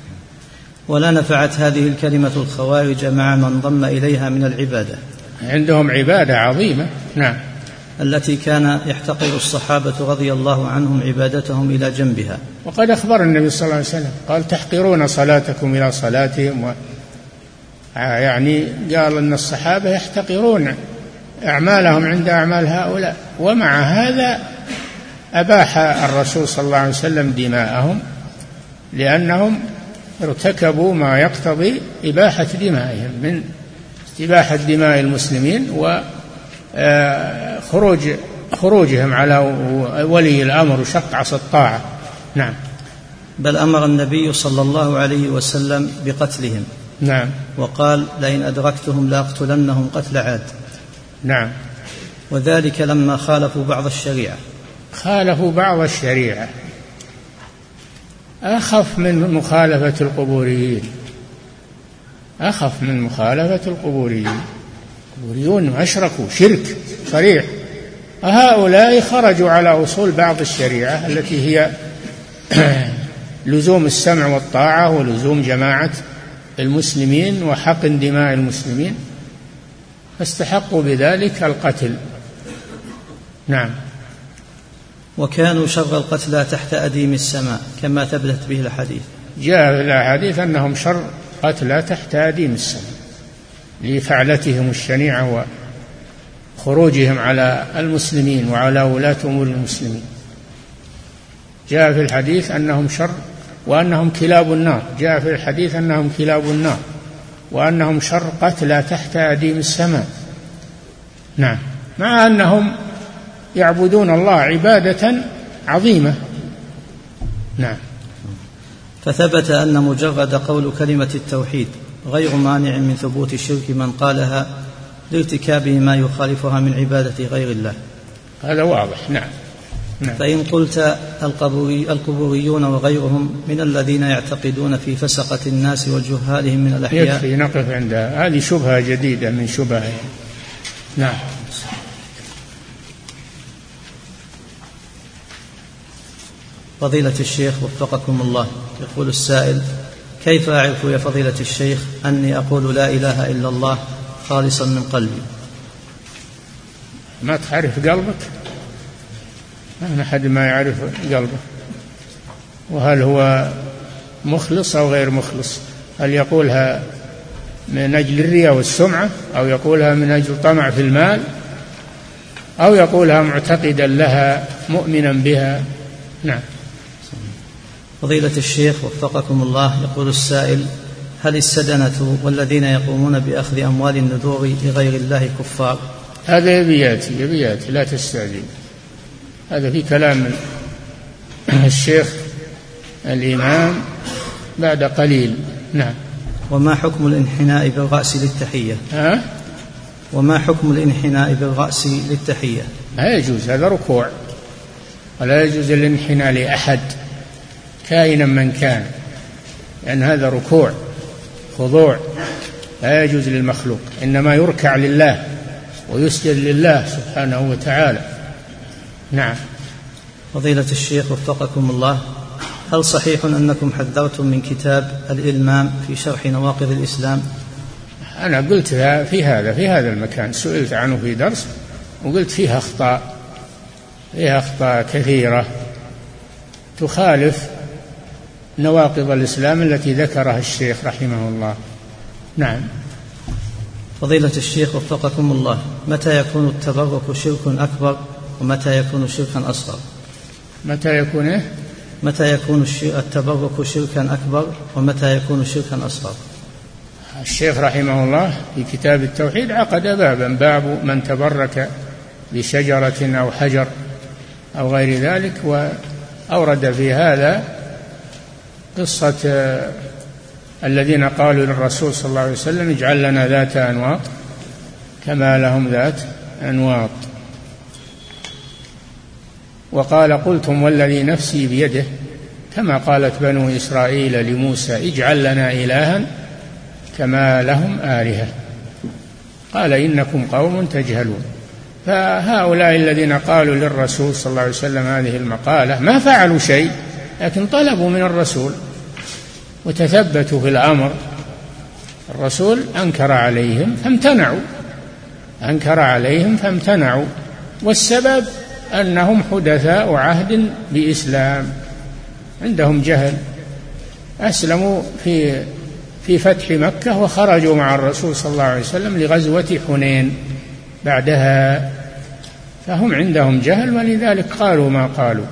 ولا نفعت هذه الكلمة الخوارج مع من ضم إليها من العبادة. عندهم عبادة عظيمة. نعم. التي كان يحتقر الصحابة رضي الله عنهم عبادتهم إلى جنبها. وقد أخبر النبي صلى الله عليه وسلم قال تحقرون صلاتكم إلى صلاتهم، يعني قال أن الصحابة يحتقرون أعمالهم عند أعمال هؤلاء، ومع هذا أباح الرسول صلى الله عليه وسلم دماءهم لأنهم ارتكبوا ما يقتضي إباحة دمائهم من استباحة دماء المسلمين وخروجهم على ولي الأمر وشق عصا الطاعة. نعم. بل أمر النبي صلى الله عليه وسلم بقتلهم. نعم. وقال لئن أدركتهم لأقتلنهم قتل عاد. نعم. وذلك لما خالفوا بعض الشريعة. خالفوا بعض الشريعة أخف من مخالفة القبوريين، أخف من مخالفة القبوريين. القبوريون أشركوا شرك صريح هؤلاء خرجوا على أصول بعض الشريعة التي هي لزوم السمع والطاعة ولزوم جماعة المسلمين وحقن دماء المسلمين، فاستحقوا بذلك القتل. نعم. وكانوا شر القتلى تحت أديم السماء كما ثبتت به الحديث. جاء في الأحاديث أنهم شر قتلى تحت أديم السماء لفعلتهم الشنيعة وخروجهم على المسلمين وعلى ولاة أمور المسلمين. جاء في الحديث أنهم شر وأنهم كلاب النار، جاء في الحديث أنهم كلاب النار وأنهم شر قتلى تحت أديم السماء. نعم. مع أنهم يعبدون الله عبادة عظيمة. نعم. فثبت أن مجرد قول كلمة التوحيد غير مانع من ثبوت الشرك من قالها لارتكابه ما يخالفها من عبادة غير الله. هذا واضح. نعم. فإن قلت القبوريون وغيرهم من الذين يعتقدون في فسقة الناس وجهالهم من الأحياء. يكفي نقف عندها، هذه شبهة جديدة من شبهة. نعم. فضيلة الشيخ وفقكم الله، يقول السائل: كيف أعرف يا فضيلة الشيخ أني أقول لا إله إلا الله خالصا من قلبي؟ ما تعرف قلبك؟ ما أحد ما يعرف قلبه، وهل هو مخلص أو غير مخلص؟ هل يقولها من أجل الرياء والسمعة، أو يقولها من أجل طمع في المال، أو يقولها معتقدا لها مؤمنا بها؟ نعم. فضيلة الشيخ وفقكم الله، يقول السائل: هل السدنة والذين يقومون بأخذ أموال النذور لغير الله كفار؟ هذا يبياتي لا تستعجل، هذا في كلام الشيخ الإمام بعد قليل. نعم. وما حكم الانحناء بالرأس للتحية؟ وما حكم الانحناء بالرأس للتحية؟ لا يجوز، هذا ركوع، ولا يجوز الانحناء لأحد كائنا من كان، لأن هذا ركوع خضوع، لا يجوز للمخلوق، إنما يركع لله ويسجد لله سبحانه وتعالى. نعم. فضيلة الشيخ وفقكم الله، هل صحيح أنكم حذرتم من كتاب الإلمام في شرح نواقض الإسلام؟ أنا قلت في هذا المكان، سئلت عنه في درس وقلت فيها أخطاء كثيرة تخالف نواقض الإسلام التي ذكرها الشيخ رحمه الله. نعم. فضيلة الشيخ وفقكم الله، متى يكون التبرك شرك أكبر ومتى يكون شركا أصغر؟ متى يكون التبرك شركا أكبر ومتى يكون شركا أصغر؟ الشيخ رحمه الله في كتاب التوحيد عقد باب من تبرك بشجرة أو حجر أو غير ذلك، وأورد في هذا قصة الذين قالوا للرسول صلى الله عليه وسلم: اجعل لنا ذات أنواط كما لهم ذات أنواط. وقال: قلتم والذي نفسي بيده، كما قالت بنو إسرائيل لموسى: اجعل لنا إلها كما لهم آلهة. قال: إنكم قوم تجهلون. فهؤلاء الذين قالوا للرسول صلى الله عليه وسلم هذه المقالة ما فعلوا شيء، لكن طلبوا من الرسول وتثبتوا في الأمر. الرسول أنكر عليهم فامتنعوا، والسبب أنهم حدثاء عهد بإسلام، عندهم جهل. أسلموا في فتح مكة وخرجوا مع الرسول صلى الله عليه وسلم لغزوة حنين بعدها، فهم عندهم جهل، ولذلك قالوا ما قالوا،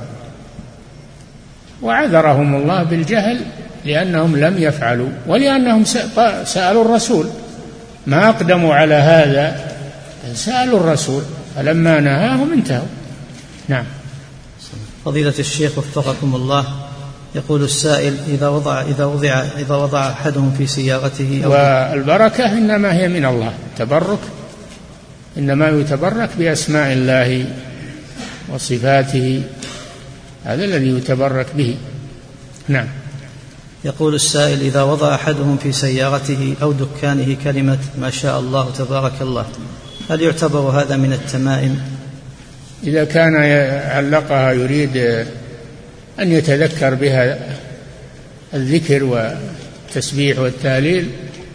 وعذرهم الله بالجهل لأنهم لم يفعلوا، ولأنهم سألوا الرسول، ما أقدموا على هذا، سألوا الرسول فلما نهاهم انتهوا. نعم. فضيلة الشيخ وفقكم الله، يقول السائل: إذا وضع أحدهم في سيارته والبركة إنما هي من الله، تبرك إنما يتبرك بأسماء الله وصفاته، هذا الذي يتبرك به. نعم. يقول السائل: إذا وضع أحدهم في سيارته أو دكانه كلمة ما شاء الله تبارك الله، هل يعتبر هذا من التمائم؟ إذا كان علقها يريد أن يتذكر بها الذكر والتسبيح والتهليل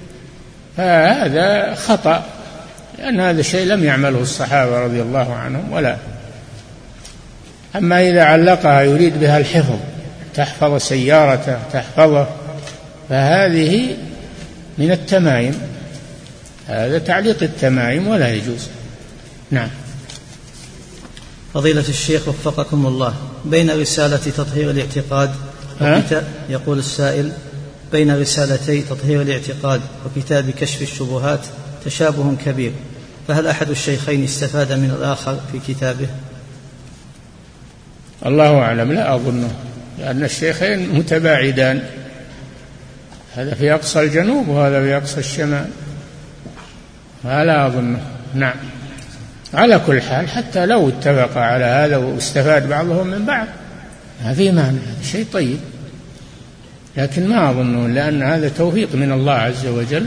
فهذا خطأ، لأن هذا الشيء لم يعمله الصحابة رضي الله عنهم ولا. أما إذا علقها يريد بها الحفظ، تحفظ سيارته تحفظه، فهذه من التمائم، هذا تعليق التمائم ولا يجوز. نعم. فضيلة الشيخ وفقكم الله، بين رسالة تطهير الاعتقاد يقول السائل: بين رسالتي تطهير الاعتقاد وكتاب كشف الشبهات تشابه كبير، فهل أحد الشيخين استفاد من الآخر في كتابه؟ الله أعلم، لا أظنه، لأن الشيخين متباعدان، هذا في أقصى الجنوب وهذا في أقصى الشمال، لا أظنه. نعم. على كل حال حتى لو اتفق على هذا واستفاد بعضهم من بعض ما في مانع، هذا شيء طيب، لكن ما أظنه، لأن هذا توفيق من الله عز وجل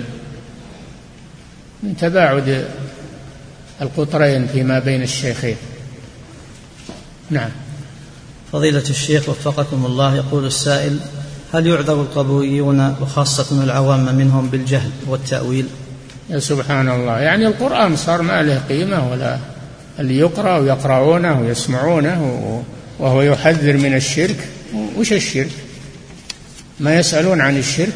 من تباعد القطرين فيما بين الشيخين. نعم. فضيلة الشيخ وفقكم الله، يقول السائل: هل يعذر القبوريون وخاصة العوام منهم بالجهل والتأويل؟ يا سبحان الله، يعني القرآن صار ما له قيمة ولا اللي يقرأ ويقرؤونه ويسمعونه وهو يحذر من الشرك. وش الشرك؟ ما يسألون عن الشرك؟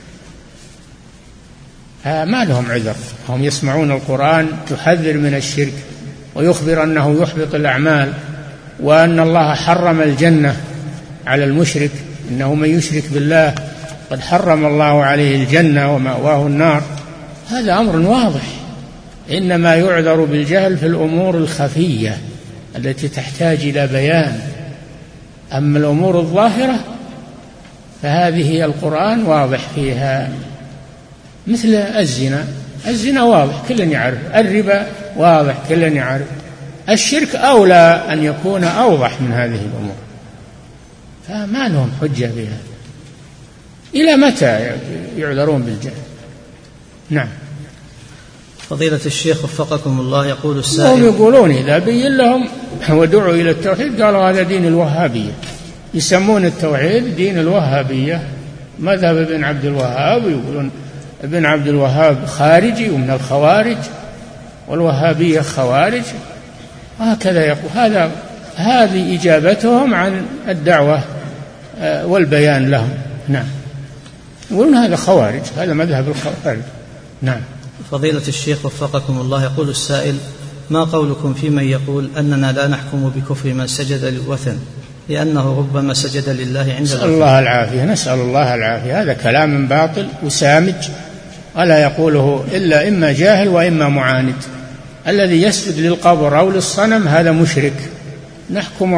ما لهم عذر، هم يسمعون القرآن يحذر من الشرك ويخبر أنه يحبط الأعمال، وأن الله حرم الجنة على المشرك، إنه من يشرك بالله قد حرم الله عليه الجنة ومأواه النار. هذا أمر واضح، إنما يعذر بالجهل في الأمور الخفية التي تحتاج إلى بيان، أما الأمور الظاهرة فهذه القرآن واضح فيها، مثل الزنا واضح كل يعرف، الربا واضح كل يعرف، الشرك أولى أن يكون أوضح من هذه الأمور، فما لهم حجة بها. إلى متى يعذرون بالجهل؟ نعم. فضيلة الشيخ وفقكم الله، يقول السائل: هم يقولون إذا بين لهم ودعوا إلى التوحيد قالوا هذا دين الوهابية، يسمون التوحيد دين الوهابية، مذهب ابن عبد الوهاب، ويقولون ابن عبد الوهاب خارجي ومن الخوارج والوهابية خوارج، وهكذا يقول. هذه إجابتهم عن الدعوة والبيان لهم. نعم. يقولون هذا خوارج، هذا مذهب الخوارج. نعم. فضيلة الشيخ وفقكم الله، يقول السائل: ما قولكم في من يقول أننا لا نحكم بكفر من سجد للوثن لأنه ربما سجد لله عند نسأل الله العافية، نسأل الله العافية. هذا كلام باطل وسامج ولا يقوله إلا إما جاهل وإما معاند. الذي يسجد للقبر أو للصنم هذا مشرك، نحكم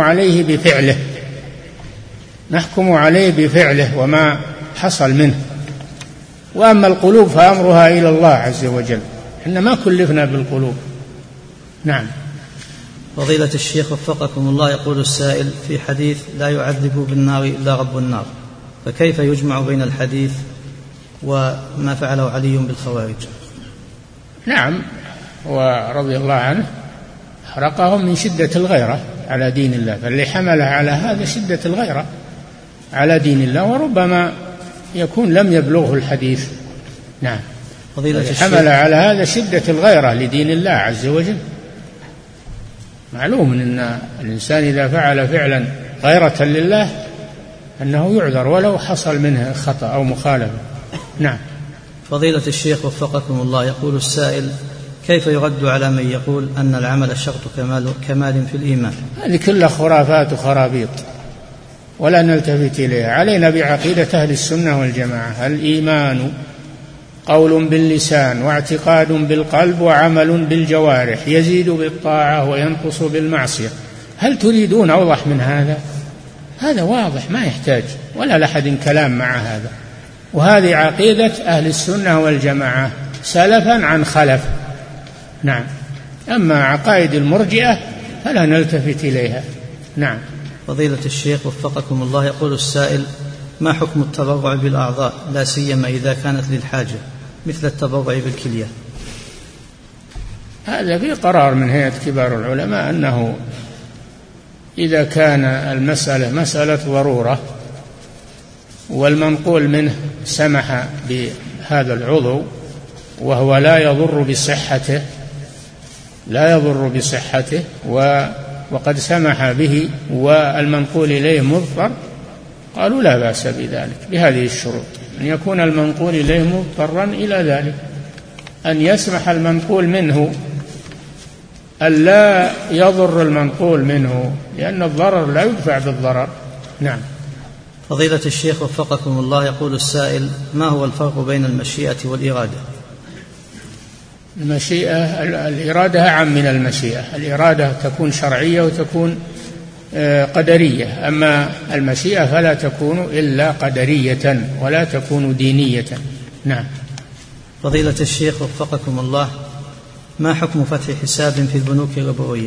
عليه بفعله وما حصل منه. وأما القلوب فأمرها إلى الله عز وجل، إحنا ما كلفنا بالقلوب. نعم. فضيلة الشيخ وفقكم الله، يقول السائل: في حديث لا يعذب بالنار إلا رب النار، فكيف يجمع بين الحديث وما فعله علي بالخوارج؟ نعم، ورضي الله عنه حرقهم من شدة الغيرة على دين الله، فاللي حمله على هذا شدة الغيرة على دين الله، وربما يكون لم يبلغه الحديث. نعم. فضيلة حمل على هذا شدة الغيرة لدين الله عز وجل. معلوم أن الإنسان إذا فعل فعلا غيرة لله أنه يعذر ولو حصل منه خطأ أو مخالفة. نعم. فضيلة الشيخ وفقكم الله، يقول السائل: كيف يرد على من يقول أن العمل شرط كمال في الإيمان؟ هذه كلها خرافات وخرابيط ولا نلتفت إليها. علينا بعقيدة أهل السنة والجماعة: الإيمان قول باللسان واعتقاد بالقلب وعمل بالجوارح، يزيد بالطاعة وينقص بالمعصية. هل تريدون أوضح من هذا؟ هذا واضح ما يحتاج ولا لأحد كلام مع هذا. وهذه عقيدة أهل السنة والجماعة سلفا عن خلف. نعم. أما عقائد المرجئة فلا نلتفت إليها. نعم. فضيلة الشيخ وفقكم الله، يقول السائل: ما حكم التبرع بالأعضاء لا سيما إذا كانت للحاجة مثل التبرع بالكلية؟ هذا في قرار من هيئة كبار العلماء أنه إذا كان المسألة مسألة ضرورة والمنقول منه سمح بهذا العضو وهو لا يضر بصحته وقد سمح به والمنقول إليه مضطر، قالوا لا بأس بذلك بهذه الشروط: أن يكون المنقول إليه مضطرا إلى ذلك، أن يسمح المنقول منه أن لا يضر المنقول منه، لأن الضرر لا يدفع بالضرر. نعم. فضيلة الشيخ وفقكم الله، يقول السائل: ما هو الفرق بين المشيئة والإرادة؟ المشيئة، الإرادة أعم من المشيئة. الإرادة تكون شرعية وتكون قدرية، أما المشيئة فلا تكون إلا قدرية ولا تكون دينية. نعم. فضيلة الشيخ وفقكم الله، ما حكم فتح حساب في البنوك الربوية؟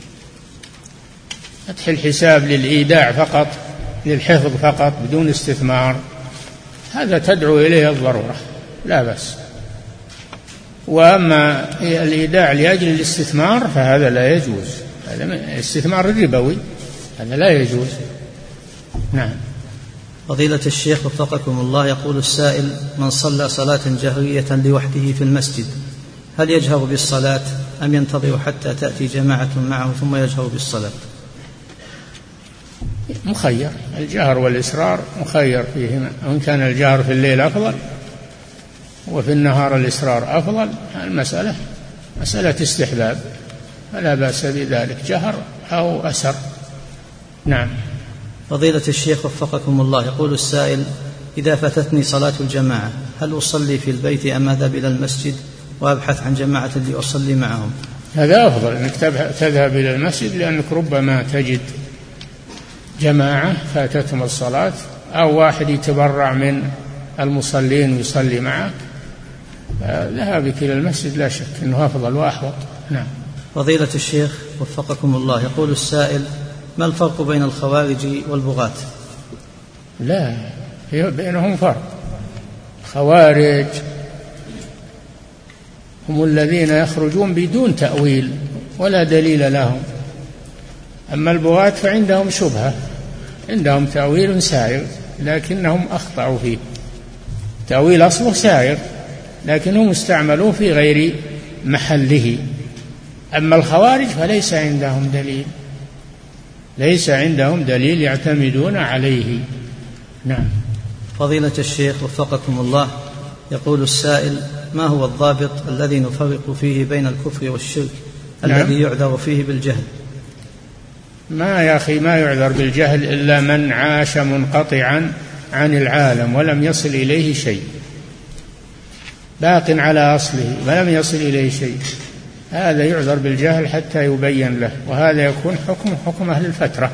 فتح الحساب للإيداع فقط، للحفظ فقط بدون استثمار، هذا تدعو إليه الضرورة، لا بأس. وأما الإيداع لأجل الاستثمار فهذا لا يجوز، هذا الاستثمار الربوي، هذا لا يجوز. نعم. فضيلة الشيخ وفقكم الله، يقول السائل: من صلى صلاة جهرية لوحده في المسجد هل يجهر بالصلاة أم ينتظر حتى تأتي جماعة معه ثم يجهر بالصلاة؟ مخير، الجهر والإسرار مخير فيهما، وإن كان الجهر في الليل أفضل وفي النهار الإسرار أفضل، المسألة مسألة استحباب، فلا بأس بذلك، جهر أو أسر. نعم. فضيلة الشيخ وفقكم الله، يقول السائل: إذا فاتتني صلاة الجماعة هل أصلي في البيت أم أذهب إلى المسجد وأبحث عن جماعة لأصلي معهم؟ هذا أفضل أنك تذهب إلى المسجد، لأنك ربما تجد جماعة فاتتهم الصلاة أو واحد يتبرع من المصلين ويصلي معك، ذهابك إلى المسجد لا شك أنه أفضل وأحوط. نعم. فضيلة الشيخ وفقكم الله، يقول السائل: ما الفرق بين الخوارج والبغاة؟ لا، بينهم فرق. خوارج هم الذين يخرجون بدون تأويل ولا دليل لهم، أما البغاة فعندهم شبهة، عندهم تأويل سائغ لكنهم أخطأوا فيه، تأويل أصله سائغ لكنهم استعملوه في غير محله. أما الخوارج فليس عندهم دليل، ليس عندهم دليل يعتمدون عليه. نعم. فضيلة الشيخ وفقكم الله، يقول السائل: ما هو الضابط الذي نفرق فيه بين الكفر والشرك الذي يعذر فيه بالجهل؟ ما يا أخي، ما يعذر بالجهل إلا من عاش منقطعا عن العالم ولم يصل إليه شيء، باق على أصله ولم يصل إليه شيء، هذا يعذر بالجهل حتى يبين له، وهذا يكون حكم أهل الفترة.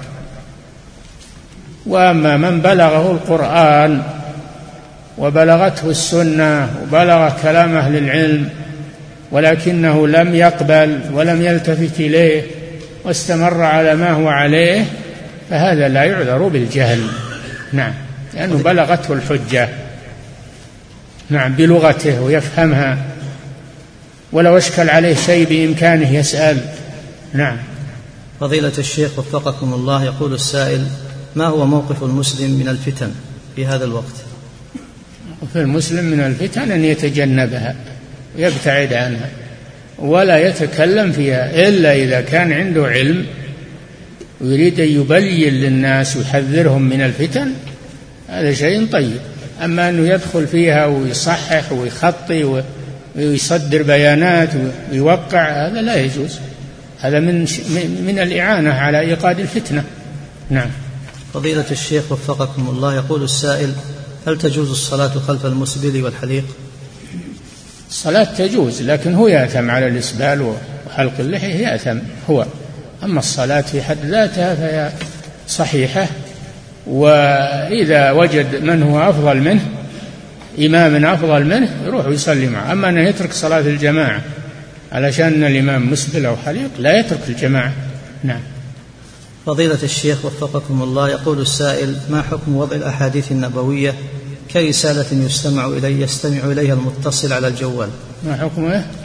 وأما من بلغه القرآن وبلغته السنة وبلغ كلام أهل العلم ولكنه لم يقبل ولم يلتفت إليه واستمر على ما هو عليه، فهذا لا يعذر بالجهل. نعم، لأنه بلغته الحجة، نعم، بلغته ويفهمها، ولو أشكل عليه شيء بإمكانه يسأل. نعم. فضيلة الشيخ وفقكم الله، يقول السائل: ما هو موقف المسلم من الفتن في هذا الوقت؟ موقف المسلم من الفتن أن يتجنبها ويبتعد عنها ولا يتكلم فيها إلا إذا كان عنده علم ويريد أن يبين للناس ويحذرهم من الفتن، هذا شيء طيب. أما أنه يدخل فيها ويصحح ويخطي ويصدر بيانات ويوقع، هذا لا يجوز، هذا من الإعانة على إيقاد الفتنة. نعم. فضيلة الشيخ وفقكم الله، يقول السائل: هل تجوز الصلاة خلف المسبل والحليق؟ الصلاة تجوز، لكن هو يأثم على الإسبال وحلق اللحية، يأثم هو. أما الصلاة في حد ذاتها فهي صحيحة، وإذا وجد من هو أفضل منه، إمام أفضل منه، يروح ويصلي معه. أما أنه يترك صلاة الجماعة علشان الإمام مسبل أو حليق، لا يترك الجماعة. نعم. فضيلة الشيخ وفقكم الله، يقول السائل: ما حكم وضع الأحاديث النبوية كرسالة يستمع إليها المتصل على الجوال؟ ما حكمه؟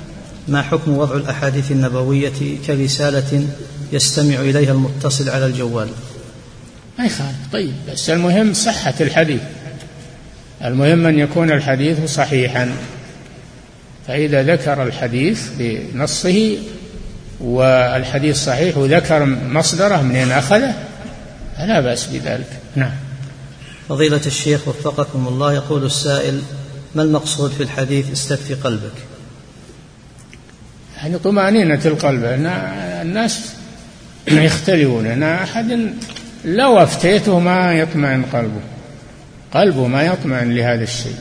ما حكم وضع الأحاديث النبوية كرسالة يستمع إليها المتصل على الجوال؟ ما يخالف. طيب بس المهم صحة الحديث، المهم أن يكون الحديث صحيحا، فإذا ذكر الحديث بنصه والحديث صحيح وذكر مصدره منين أخذه فلا بأس بذلك. نعم. فضيلة الشيخ وفقكم الله، يقول السائل: ما المقصود في الحديث استفتي قلبك؟ يعني طمأنينة القلب. الناس يختلفون، أنا أحد لو أفتيته ما يطمئن قلبه ما يطمئن لهذا الشيء.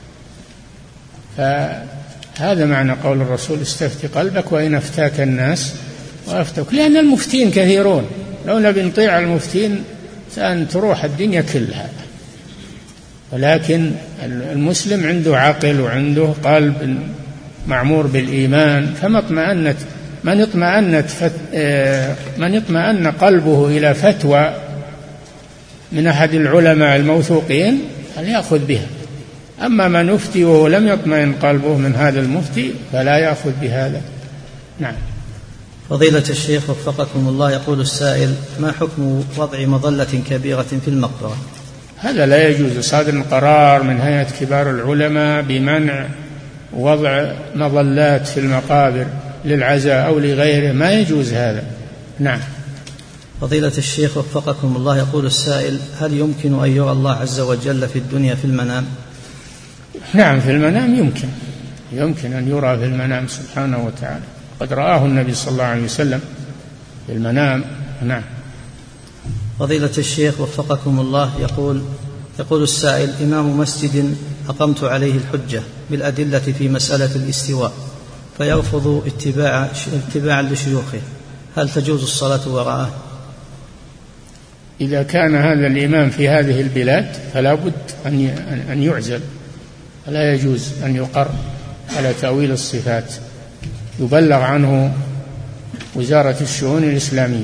فهذا معنى قول الرسول: استفتي قلبك وإن أفتاك الناس وأفتوك. لأن المفتين كثيرون، لو نبي نطيع المفتين تروح الدنيا كلها. ولكن المسلم عنده عقل وعنده قلب معمور بالإيمان، من اطمأن قلبه إلى فتوى من أحد العلماء الموثوقين فليأخذ بها. أما من يفتي وهو لم يطمئن قلبه من هذا المفتي فلا يأخذ بهذا. نعم. فضيلة الشيخ وفقكم الله، يقول السائل: ما حكم وضع مظلة كبيرة في المقبرة؟ هذا لا يجوز. صادر قرار من هيئة كبار العلماء بمنع وضع مظلات في المقابر للعزاء أو لغيره، ما يجوز هذا. نعم. فضيلة الشيخ وفقكم الله، يقول السائل: هل يمكن أن يرى الله عز وجل في الدنيا في المنام؟ نعم، في المنام يمكن أن يرى في المنام سبحانه وتعالى، قد رآه النبي صلى الله عليه وسلم في المنام. نعم. فضيلة الشيخ وفقكم الله، يقول السائل: إمام مسجد أقمت عليه الحجة بالأدلة في مسألة الاستواء فيرفض اتباعا لشيوخه، هل تجوز الصلاة وراءه؟ إذا كان هذا الإمام في هذه البلاد فلا بد أن يعزل، فلا يجوز أن يقر على تأويل الصفات، يبلغ عنه وزارة الشؤون الإسلامية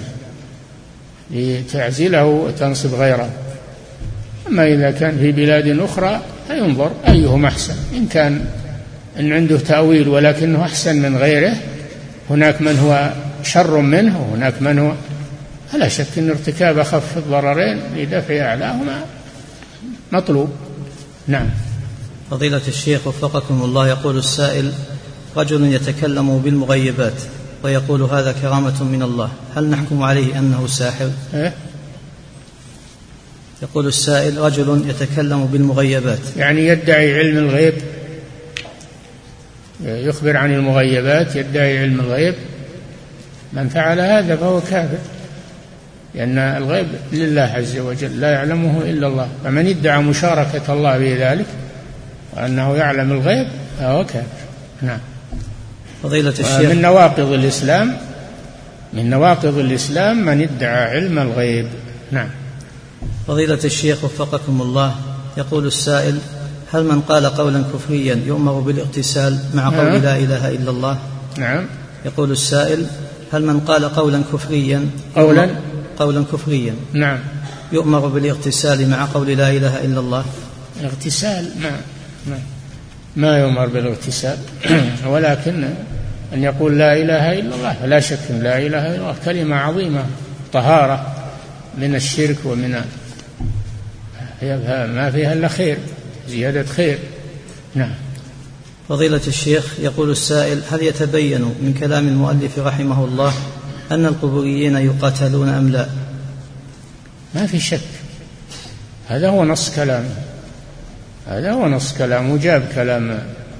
لتعزله وتنصب غيره. أما إذا كان في بلاد أخرى فينظر أيهم أحسن، إن كان إن عنده تأويل ولكنه أحسن من غيره، هناك من هو شر منه وهناك من هو، فلا شك أن ارتكاب أخف الضررين لدفع أعلاهما مطلوب. نعم. فضيلة الشيخ وفقكم الله، يقول السائل: رجل يتكلم بالمغيبات ويقول هذا كرامة من الله، هل نحكم عليه أنه ساحر؟ يقول السائل: رجل يتكلم بالمغيبات، يعني يدعي علم الغيب، يخبر عن المغيبات، يدعي علم الغيب، من فعل هذا فهو كافر، لأن الغيب لله عز وجل لا يعلمه إلا الله، فمن ادعى مشاركة الله بذلك وأنه يعلم الغيب فهو كافر. نعم. فضيلة الشيخ، من نواقض الإسلام من ادعى علم الغيب. نعم. فضيلة الشيخ وفقكم الله، يقول السائل: هل من قال قولا كفريا يؤمر بالاغتسال مع قول لا إله إلا الله؟ نعم. يقول السائل: هل من قال قولا كفريا نعم يؤمر بالاغتسال مع قول لا إله إلا الله؟ اغتسال ما يؤمر بالاغتسال ولكن أن يقول لا إله إلا الله، فلا شك أن لا إله إلا الله كلمة عظيمة، طهارة من الشرك ومن ما فيها إلا خير، زيادة خير. نعم. فضيلة الشيخ، يقول السائل: هل يتبين من كلام المؤلف رحمه الله أن القبوريين يقاتلون أم لا؟ ما في شك، هذا هو نص كلام وجاب كلام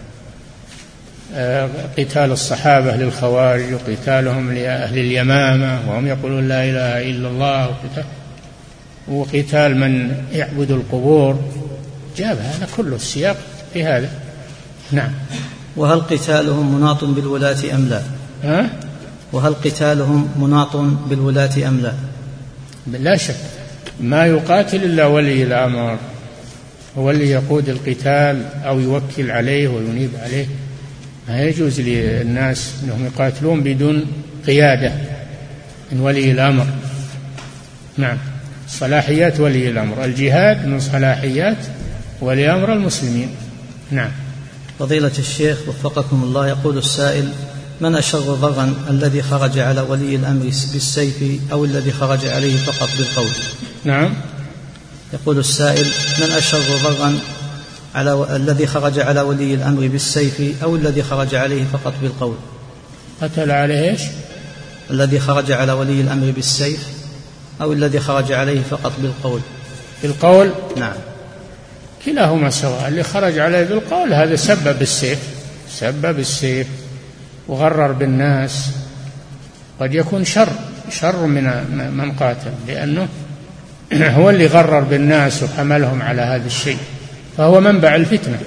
قتال الصحابة للخوارج وقتالهم لأهل اليمامة وهم يقولون لا إله إلا الله، وقتال من يعبد القبور، جاب هذا كله السياق في هذا. نعم. وهل قتالهم مناط بالولاة أم لا؟ وهل قتالهم مناط بالولاة أم لا؟ لا شك، ما يقاتل إلا ولي الأمر، هو اللي يقود القتال أو يوكل عليه وينيب عليه، ما يجوز للناس أنهم يقاتلون بدون قيادة من ولي الأمر. نعم. صلاحيات ولي الأمر، الجهاد من صلاحيات ولي أمر المسلمين. نعم. فضيلة الشيخ وفقكم الله، يقول السائل: من أشر ضرا الذي خرج على ولي الأمر بالسيف أو الذي خرج عليه فقط بالقول؟ نعم. يقول السائل: من أشر ضرا الذي خرج على ولي الأمر بالسيف أو الذي خرج عليه فقط بالقول؟ قتل عليه إيش؟ الذي خرج على ولي الأمر بالسيف أو الذي خرج عليه فقط بالقول؟ بالقول؟ نعم. كلاهما سواء. اللي خرج عليه بالقول هذا سبب السيف وغرر بالناس، قد يكون شر من قاتل، لأنه هو اللي غرر بالناس وحملهم على هذا الشيء، فهو منبع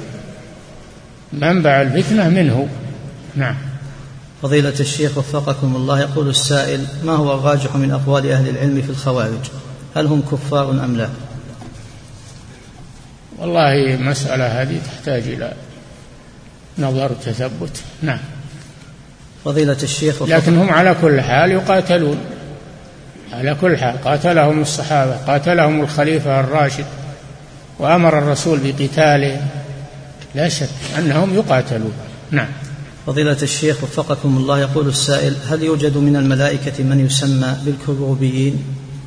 الفتنة منه. نعم. فضيلة الشيخ وفقكم الله، يقول السائل: ما هو الراجح من أقوال أهل العلم في الخوارج؟ هل هم كفار أم لا؟ والله مسألة هذه تحتاج إلى نظر وتثبت. نعم. فضيلة الشيخ لكن هم على كل حال يقاتلون، على كل حال قاتلهم الصحابة، قاتلهم الخليفة الراشد، وأمر الرسول بقتالهم، لا شك أنهم يقاتلون. نعم. فضيلة الشيخ وفقكم الله، يقول السائل: هل يوجد من الملائكة من يسمى بالكروبيين؟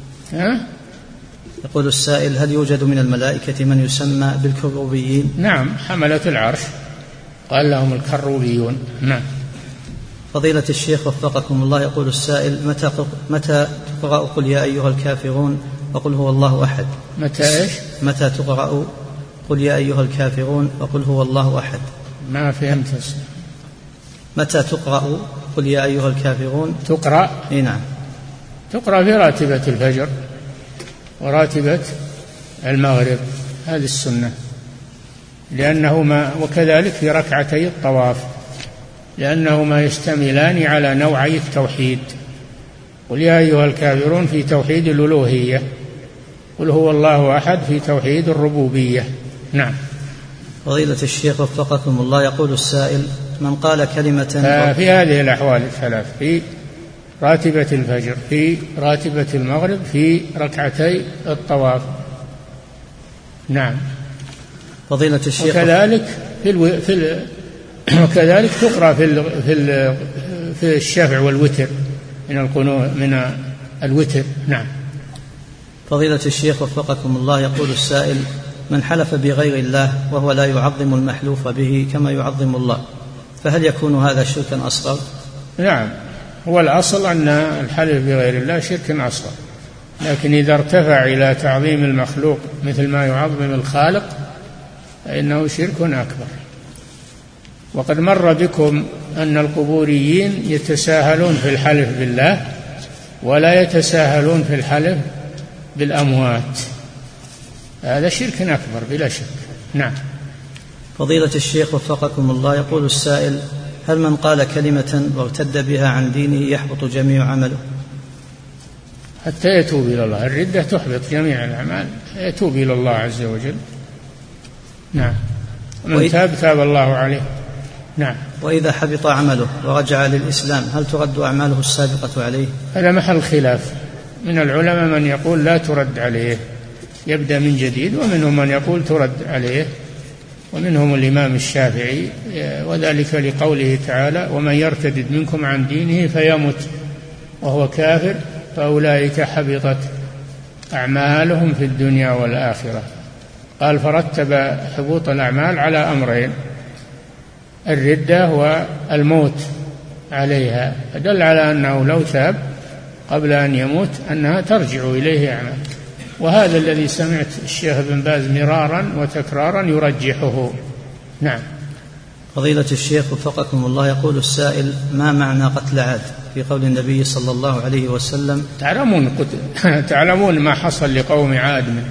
يقول السائل: هل يوجد من الملائكة من يسمى بالكروبيين؟ نعم، حملة العرش قال لهم الكروبيون. نعم. فضيلة الشيخ وفقكم الله، يقول السائل: متى تقرأ قل يا أيها الكافرون وقل هو الله أحد؟ متى تقرأ قل يا أيها الكافرون وقل هو الله أحد؟ ما فهمت. متى تقرأ قل يا أيها الكافرون؟ تقرأ؟ نعم. تقرأ في راتبة الفجر وراتبة المغرب، هذه السنة، وكذلك في ركعتي الطواف، لأنهما يشتملان على نوعي التوحيد. قل يا أيها الكافرون في توحيد الألوهية، قل هو الله أحد في توحيد الربوبية. نعم. فضيلة الشيخ وفقكم الله، يقول السائل: من قال كلمة في هذه الأحوال الثلاث، في راتبة الفجر، في راتبة المغرب، في ركعتي الطواف. نعم. فضيلة الشيخ وكذلك تقرأ في الشفع والوتر من الوتر. نعم. فضيلة الشيخ وفقكم الله، يقول السائل: من حلف بغير الله وهو لا يعظم المحلوف به كما يعظم الله، فهل يكون هذا شركا أصغر؟ نعم، هو الأصل أن الحلف بغير الله شرك أصغر، لكن إذا ارتفع إلى تعظيم المخلوق مثل ما يعظم الخالق فإنه شرك أكبر. وقد مر بكم أن القبوريين يتساهلون في الحلف بالله ولا يتساهلون في الحلف بالأموات، هذا شرك أكبر بلا شك. نعم. فضيلة الشيخ وفقكم الله، يقول السائل: هل من قال كلمة وارتد بها عن دينه يحبط جميع عمله؟ حتى يتوب إلى الله، الردة تحبط جميع الأعمال، يتوب إلى الله عز وجل. نعم. من تاب الله عليه. نعم. وإذا حبط عمله ورجع للإسلام هل ترد أعماله السابقة عليه؟ هذا محل خلاف، من العلماء من يقول لا ترد عليه، يبدأ من جديد، ومنهم من يقول ترد عليه، ومنهم الإمام الشافعي، وذلك لقوله تعالى: ومن يرتد منكم عن دينه فيمت وهو كافر فأولئك حبطت أعمالهم في الدنيا والآخرة. قال فرتب حبوط الأعمال على أمرين: الردة والموت عليها، فدل على أنه لو تاب قبل أن يموت أنها ترجع إليه أعمال. وهذا الذي سمعت الشيخ ابن باز مرارا وتكرارا يرجحه. نعم. فضيلة الشيخ وفقكم الله، يقول السائل: ما معنى قتل عاد في قول النبي صلى الله عليه وسلم؟ تعلمون ما حصل لقوم عاد من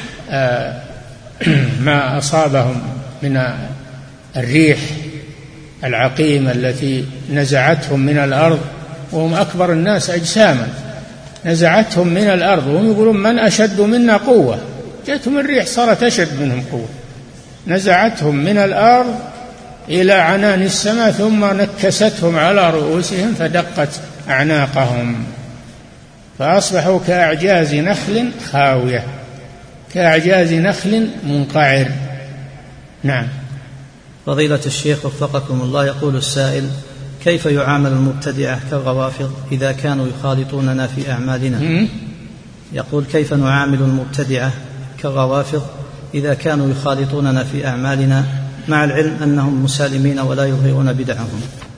ما أصابهم من الريح العقيمة التي نزعتهم من الأرض، وهم أكبر الناس أجساما، نزعتهم من الأرض، وهم يقولون من أشد منا قوة، جاءتهم الريح صارت أشد منهم قوة، نزعتهم من الأرض إلى عنان السماء ثم نكستهم على رؤوسهم فدقت أعناقهم فأصبحوا كأعجاز نخل خاوية، كأعجاز نخل منقعر. نعم. فضيلة الشيخ وفقكم الله، يقول السائل: كيف يعامل المبتدعة كالروافض إذا كانوا يخالطوننا في أعمالنا؟ يقول كيف نعامل المبتدعة كالروافض إذا كانوا يخالطوننا في أعمالنا مع العلم أنهم مسالمين ولا يظهرون بدعهم؟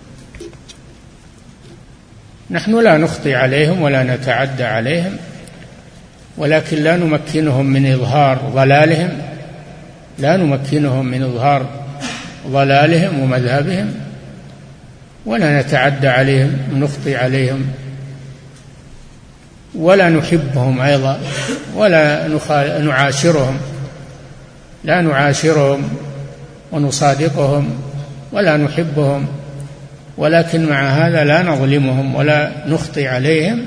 نحن لا نخطي عليهم ولا نتعدى عليهم، ولكن لا نمكنهم من إظهار ضلالهم، لا نمكنهم من إظهار ضلالهم ومذهبهم، ولا نتعدى عليهم ونخطي عليهم، ولا نحبهم أيضا، ولا نعاشرهم، لا نعاشرهم ونصادقهم ولا نحبهم، ولكن مع هذا لا نظلمهم ولا نخطي عليهم،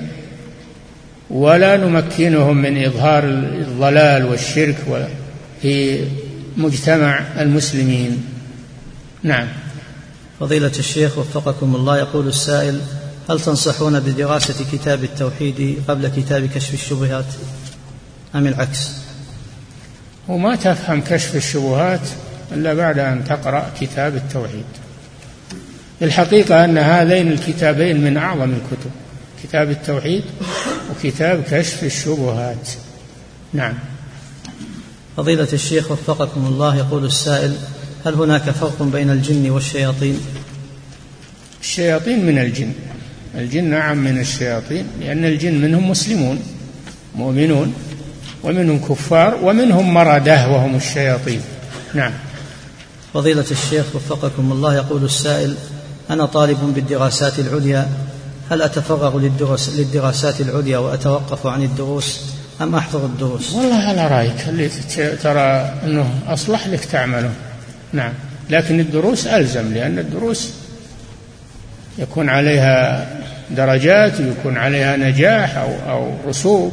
ولا نمكنهم من إظهار الضلال والشرك في مجتمع المسلمين. نعم. فضيلة الشيخ وفقكم الله، يقول السائل: هل تنصحون بدراسة كتاب التوحيد قبل كتاب كشف الشبهات أم العكس؟ وما تفهم كشف الشبهات إلا بعد أن تقرأ كتاب التوحيد. الحقيقة أن هذين الكتابين من أعظم الكتب، كتاب التوحيد وكتاب كشف الشبهات. نعم. فضيلة الشيخ وفقكم الله، يقول السائل: هل هناك فرق بين الجن والشياطين؟ الشياطين من الجن، الجن نعم من الشياطين، لأن الجن منهم مسلمون مؤمنون، ومنهم كفار، ومنهم مردة وهم الشياطين. نعم. فضيلة الشيخ وفقكم الله، يقول السائل: أنا طالب بالدراسات العليا، هل أتفرغ للدراسات العليا وأتوقف عن الدروس أم أحضر الدروس؟ والله على رأيك، اللي ترى أنه أصلح لك تعمله. نعم. لكن الدروس ألزم، لأن الدروس يكون عليها درجات ويكون عليها نجاح أو رسوب،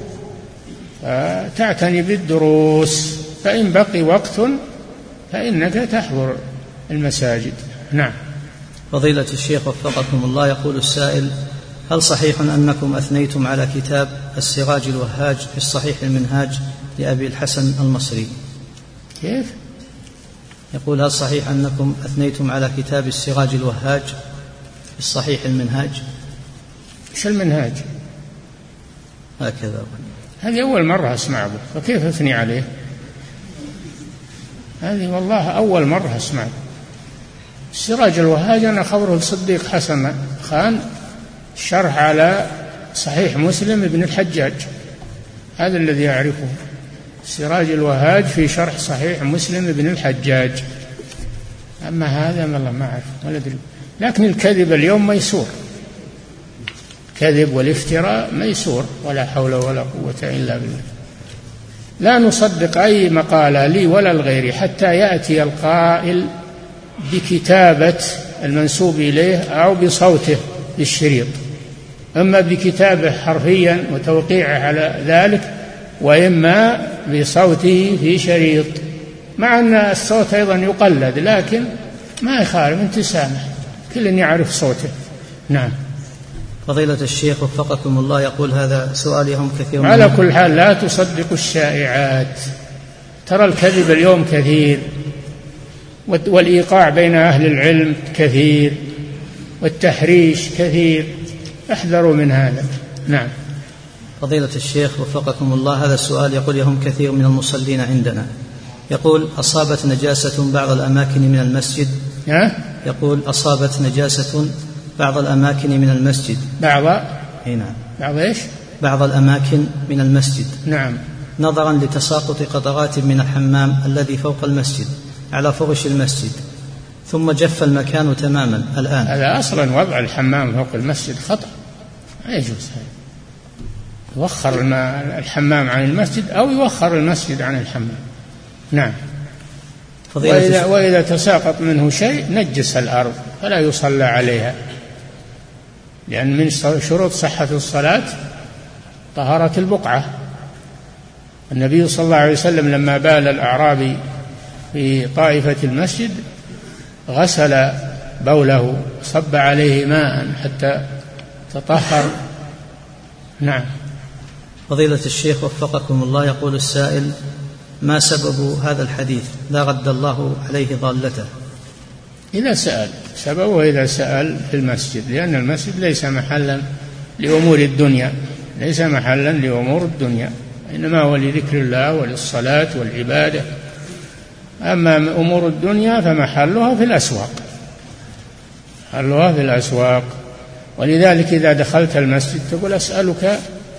فتعتني بالدروس، فإن بقي وقت فإنك تحضر المساجد. نعم. فضيلة الشيخ وفقكم الله، يقول السائل: هل صحيح أنكم أثنيتم على كتاب السراج الوهاج في الصحيح المنهاج لأبي الحسن المصري؟ كيف؟ يقول: هل صحيح أنكم أثنيتم على كتاب السراج الوهاج في الصحيح المنهاج؟ إيش المنهاج؟ هكذا. هذه أول مرة أسمع به، فكيف أثني عليه؟ هذه والله أول مرة أسمع. السراج الوهاج أنا خبره الصديق حسن خان، شرح على صحيح مسلم ابن الحجاج، هذا الذي أعرفه. السراج الوهاج في شرح صحيح مسلم ابن الحجاج، أما هذا والله ما أعرف ولا أدري. لكن الكذب اليوم ميسور، الكذب والافتراء ميسور، ولا حول ولا قوة إلا بالله. لا نصدق أي مقالة لي ولا لغيري حتى يأتي القائل بكتابة المنسوب إليه أو بصوته للشريط، أما بكتابه حرفيا وتوقيعه على ذلك، وإما بصوته في شريط، مع أن الصوت أيضا يقلد، لكن ما يخالف، أنت سامح، كل يعرف صوته. نعم. فضيلة الشيخ وفقكم الله، يقول هذا سؤالهم كثير. على كل حال لا تصدقوا الشائعات، ترى الكذب اليوم كثير، والإيقاع بين أهل العلم كثير، والتحريش كثير، احذروا من هذا. نعم. فضيلة الشيخ وفقكم الله، هذا السؤال يقول: يهم كثير من المصلين عندنا، يقول: أصابت نجاسة بعض الأماكن من المسجد. يقول: أصابت نجاسة بعض الأماكن من المسجد. بعض إيش؟ بعض الأماكن من المسجد. نعم. نظرا لتساقط قطرات من الحمام الذي فوق المسجد على فرش المسجد، ثم جف المكان تماما الآن. هذا أصلا وضع الحمام فوق المسجد خطأ، لا يجوز هذا. يوخر الحمام عن المسجد أو يوخر المسجد عن الحمام. نعم. وإذا تساقط منه شيء نجس الأرض فلا يصلى عليها، لأن من شروط صحة الصلاة طهارة البقعة. النبي صلى الله عليه وسلم لما بال الأعرابي في طائفة المسجد غسل بوله، صب عليه ماء حتى تطهر. نعم. فضيلة الشيخ وفقكم الله، يقول السائل: ما سبب هذا الحديث لا رد الله عليه ضالته؟ إذا سأل سببه إذا سأل في المسجد، لأن المسجد ليس محلا لأمور الدنيا، ليس محلا لأمور الدنيا، إنما هو لذكر الله وللصلاة والعبادة. أما أمور الدنيا فمحلها في الأسواق، محلها في الأسواق. ولذلك إذا دخلت المسجد تقول أسألك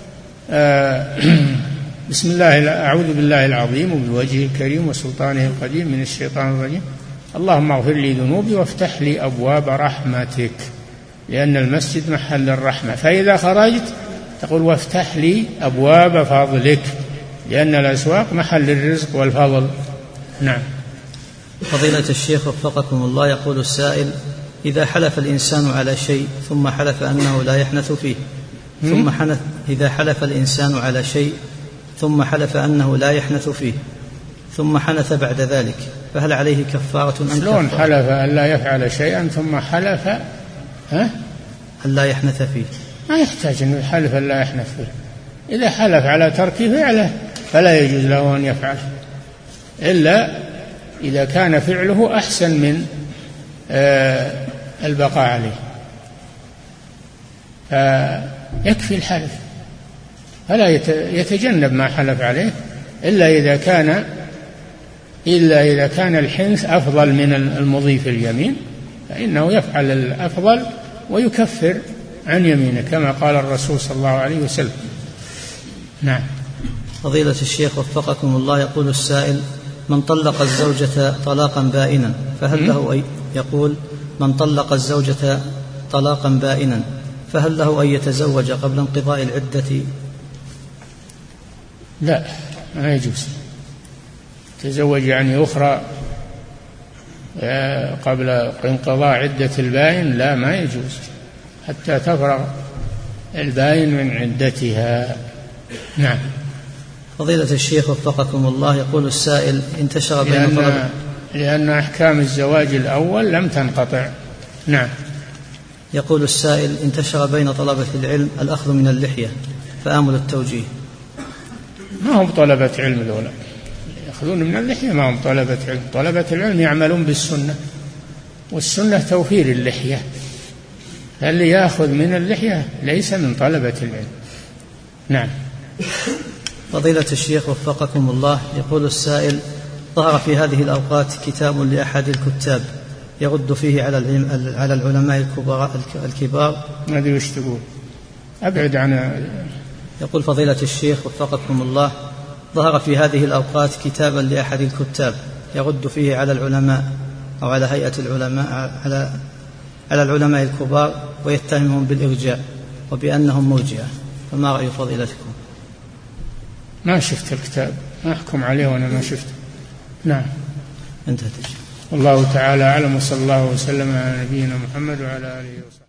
بسم الله، أعوذ بالله العظيم وبوجهه الكريم وسلطانه القديم من الشيطان الرجيم، اللهم اغفر لي ذنوبي وافتح لي أبواب رحمتك، لأن المسجد محل الرحمة. فإذا خرجت تقول وافتح لي أبواب فضلك، لأن الأسواق محل الرزق والفضل. نعم. فضيلة الشيخ وفقكم الله، يقول السائل: إذا حلف الإنسان على شيء ثم حلف أنه لا يحنث فيه إذا حلف الإنسان على شيء ثم حلف أنه لا يحنث فيه ثم حنث بعد ذلك، فهل عليه كفارة أم شلون حلف أن لا يفعل شيئا ثم حلف أن لا يحنث فيه؟ ما يحتاج أن يحلف أن لا يحنث فيه. إذا حلف على ترك فعله فلا يجوز له أن يفعل، إلا إذا كان فعله أحسن من البقاء عليه، فيكفي الحلف، فلا يتجنب ما حلف عليه إلا إذا كان الحنث أفضل من المضي في اليمين، فإنه يفعل الأفضل ويكفر عن يمينه كما قال الرسول صلى الله عليه وسلم. نعم. فضيلة الشيخ وفقكم الله، يقول السائل: من طلق الزوجة طلاقا بائنا فهل له يقول: من طلق الزوجة طلاقا بائنا فهل له أن يتزوج قبل انقضاء العدة؟ لا، ما يجوز تزوج يعني أخرى قبل انقضاء عدة البائن، لا، ما يجوز حتى تفرغ البائن من عدتها. نعم. فضيلة الشيخ وفقكم الله، يقول السائل: انتشر بين لأن أحكام الزواج الأول لم تنقطع. نعم. يقول السائل: انتشر بين طلبة العلم الأخذ من اللحية، فآمل التوجيه. ما هم طلبة علم ذولا، يأخذون من اللحية ما هم طلبة علم. طلبة العلم يعملون بالسنة، والسنة توفير اللحية، فاللي يأخذ من اللحية ليس من طلبة العلم. نعم. فضيلة الشيخ وفقكم الله، يقول السائل: ظهر في هذه الأوقات كتاب لأحد الكتاب يرد فيه على العلماء الكبار. ما أدري وش تقول، أبعد عن. يقول فضيلة الشيخ وفقكم الله: ظهر في هذه الأوقات كتابا لأحد الكتاب يرد فيه على العلماء أو على هيئة العلماء على العلماء الكبار، ويتهمهم بالإرجاء وبأنهم مرجئة، فما رأي فضيلتكم؟ ما شفت الكتاب، ما أحكم عليه وأنا ما شفته. نعم. انتهت. والله تعالى أعلم، وصلى الله وسلم على نبينا محمد وعلى آله وصحبه.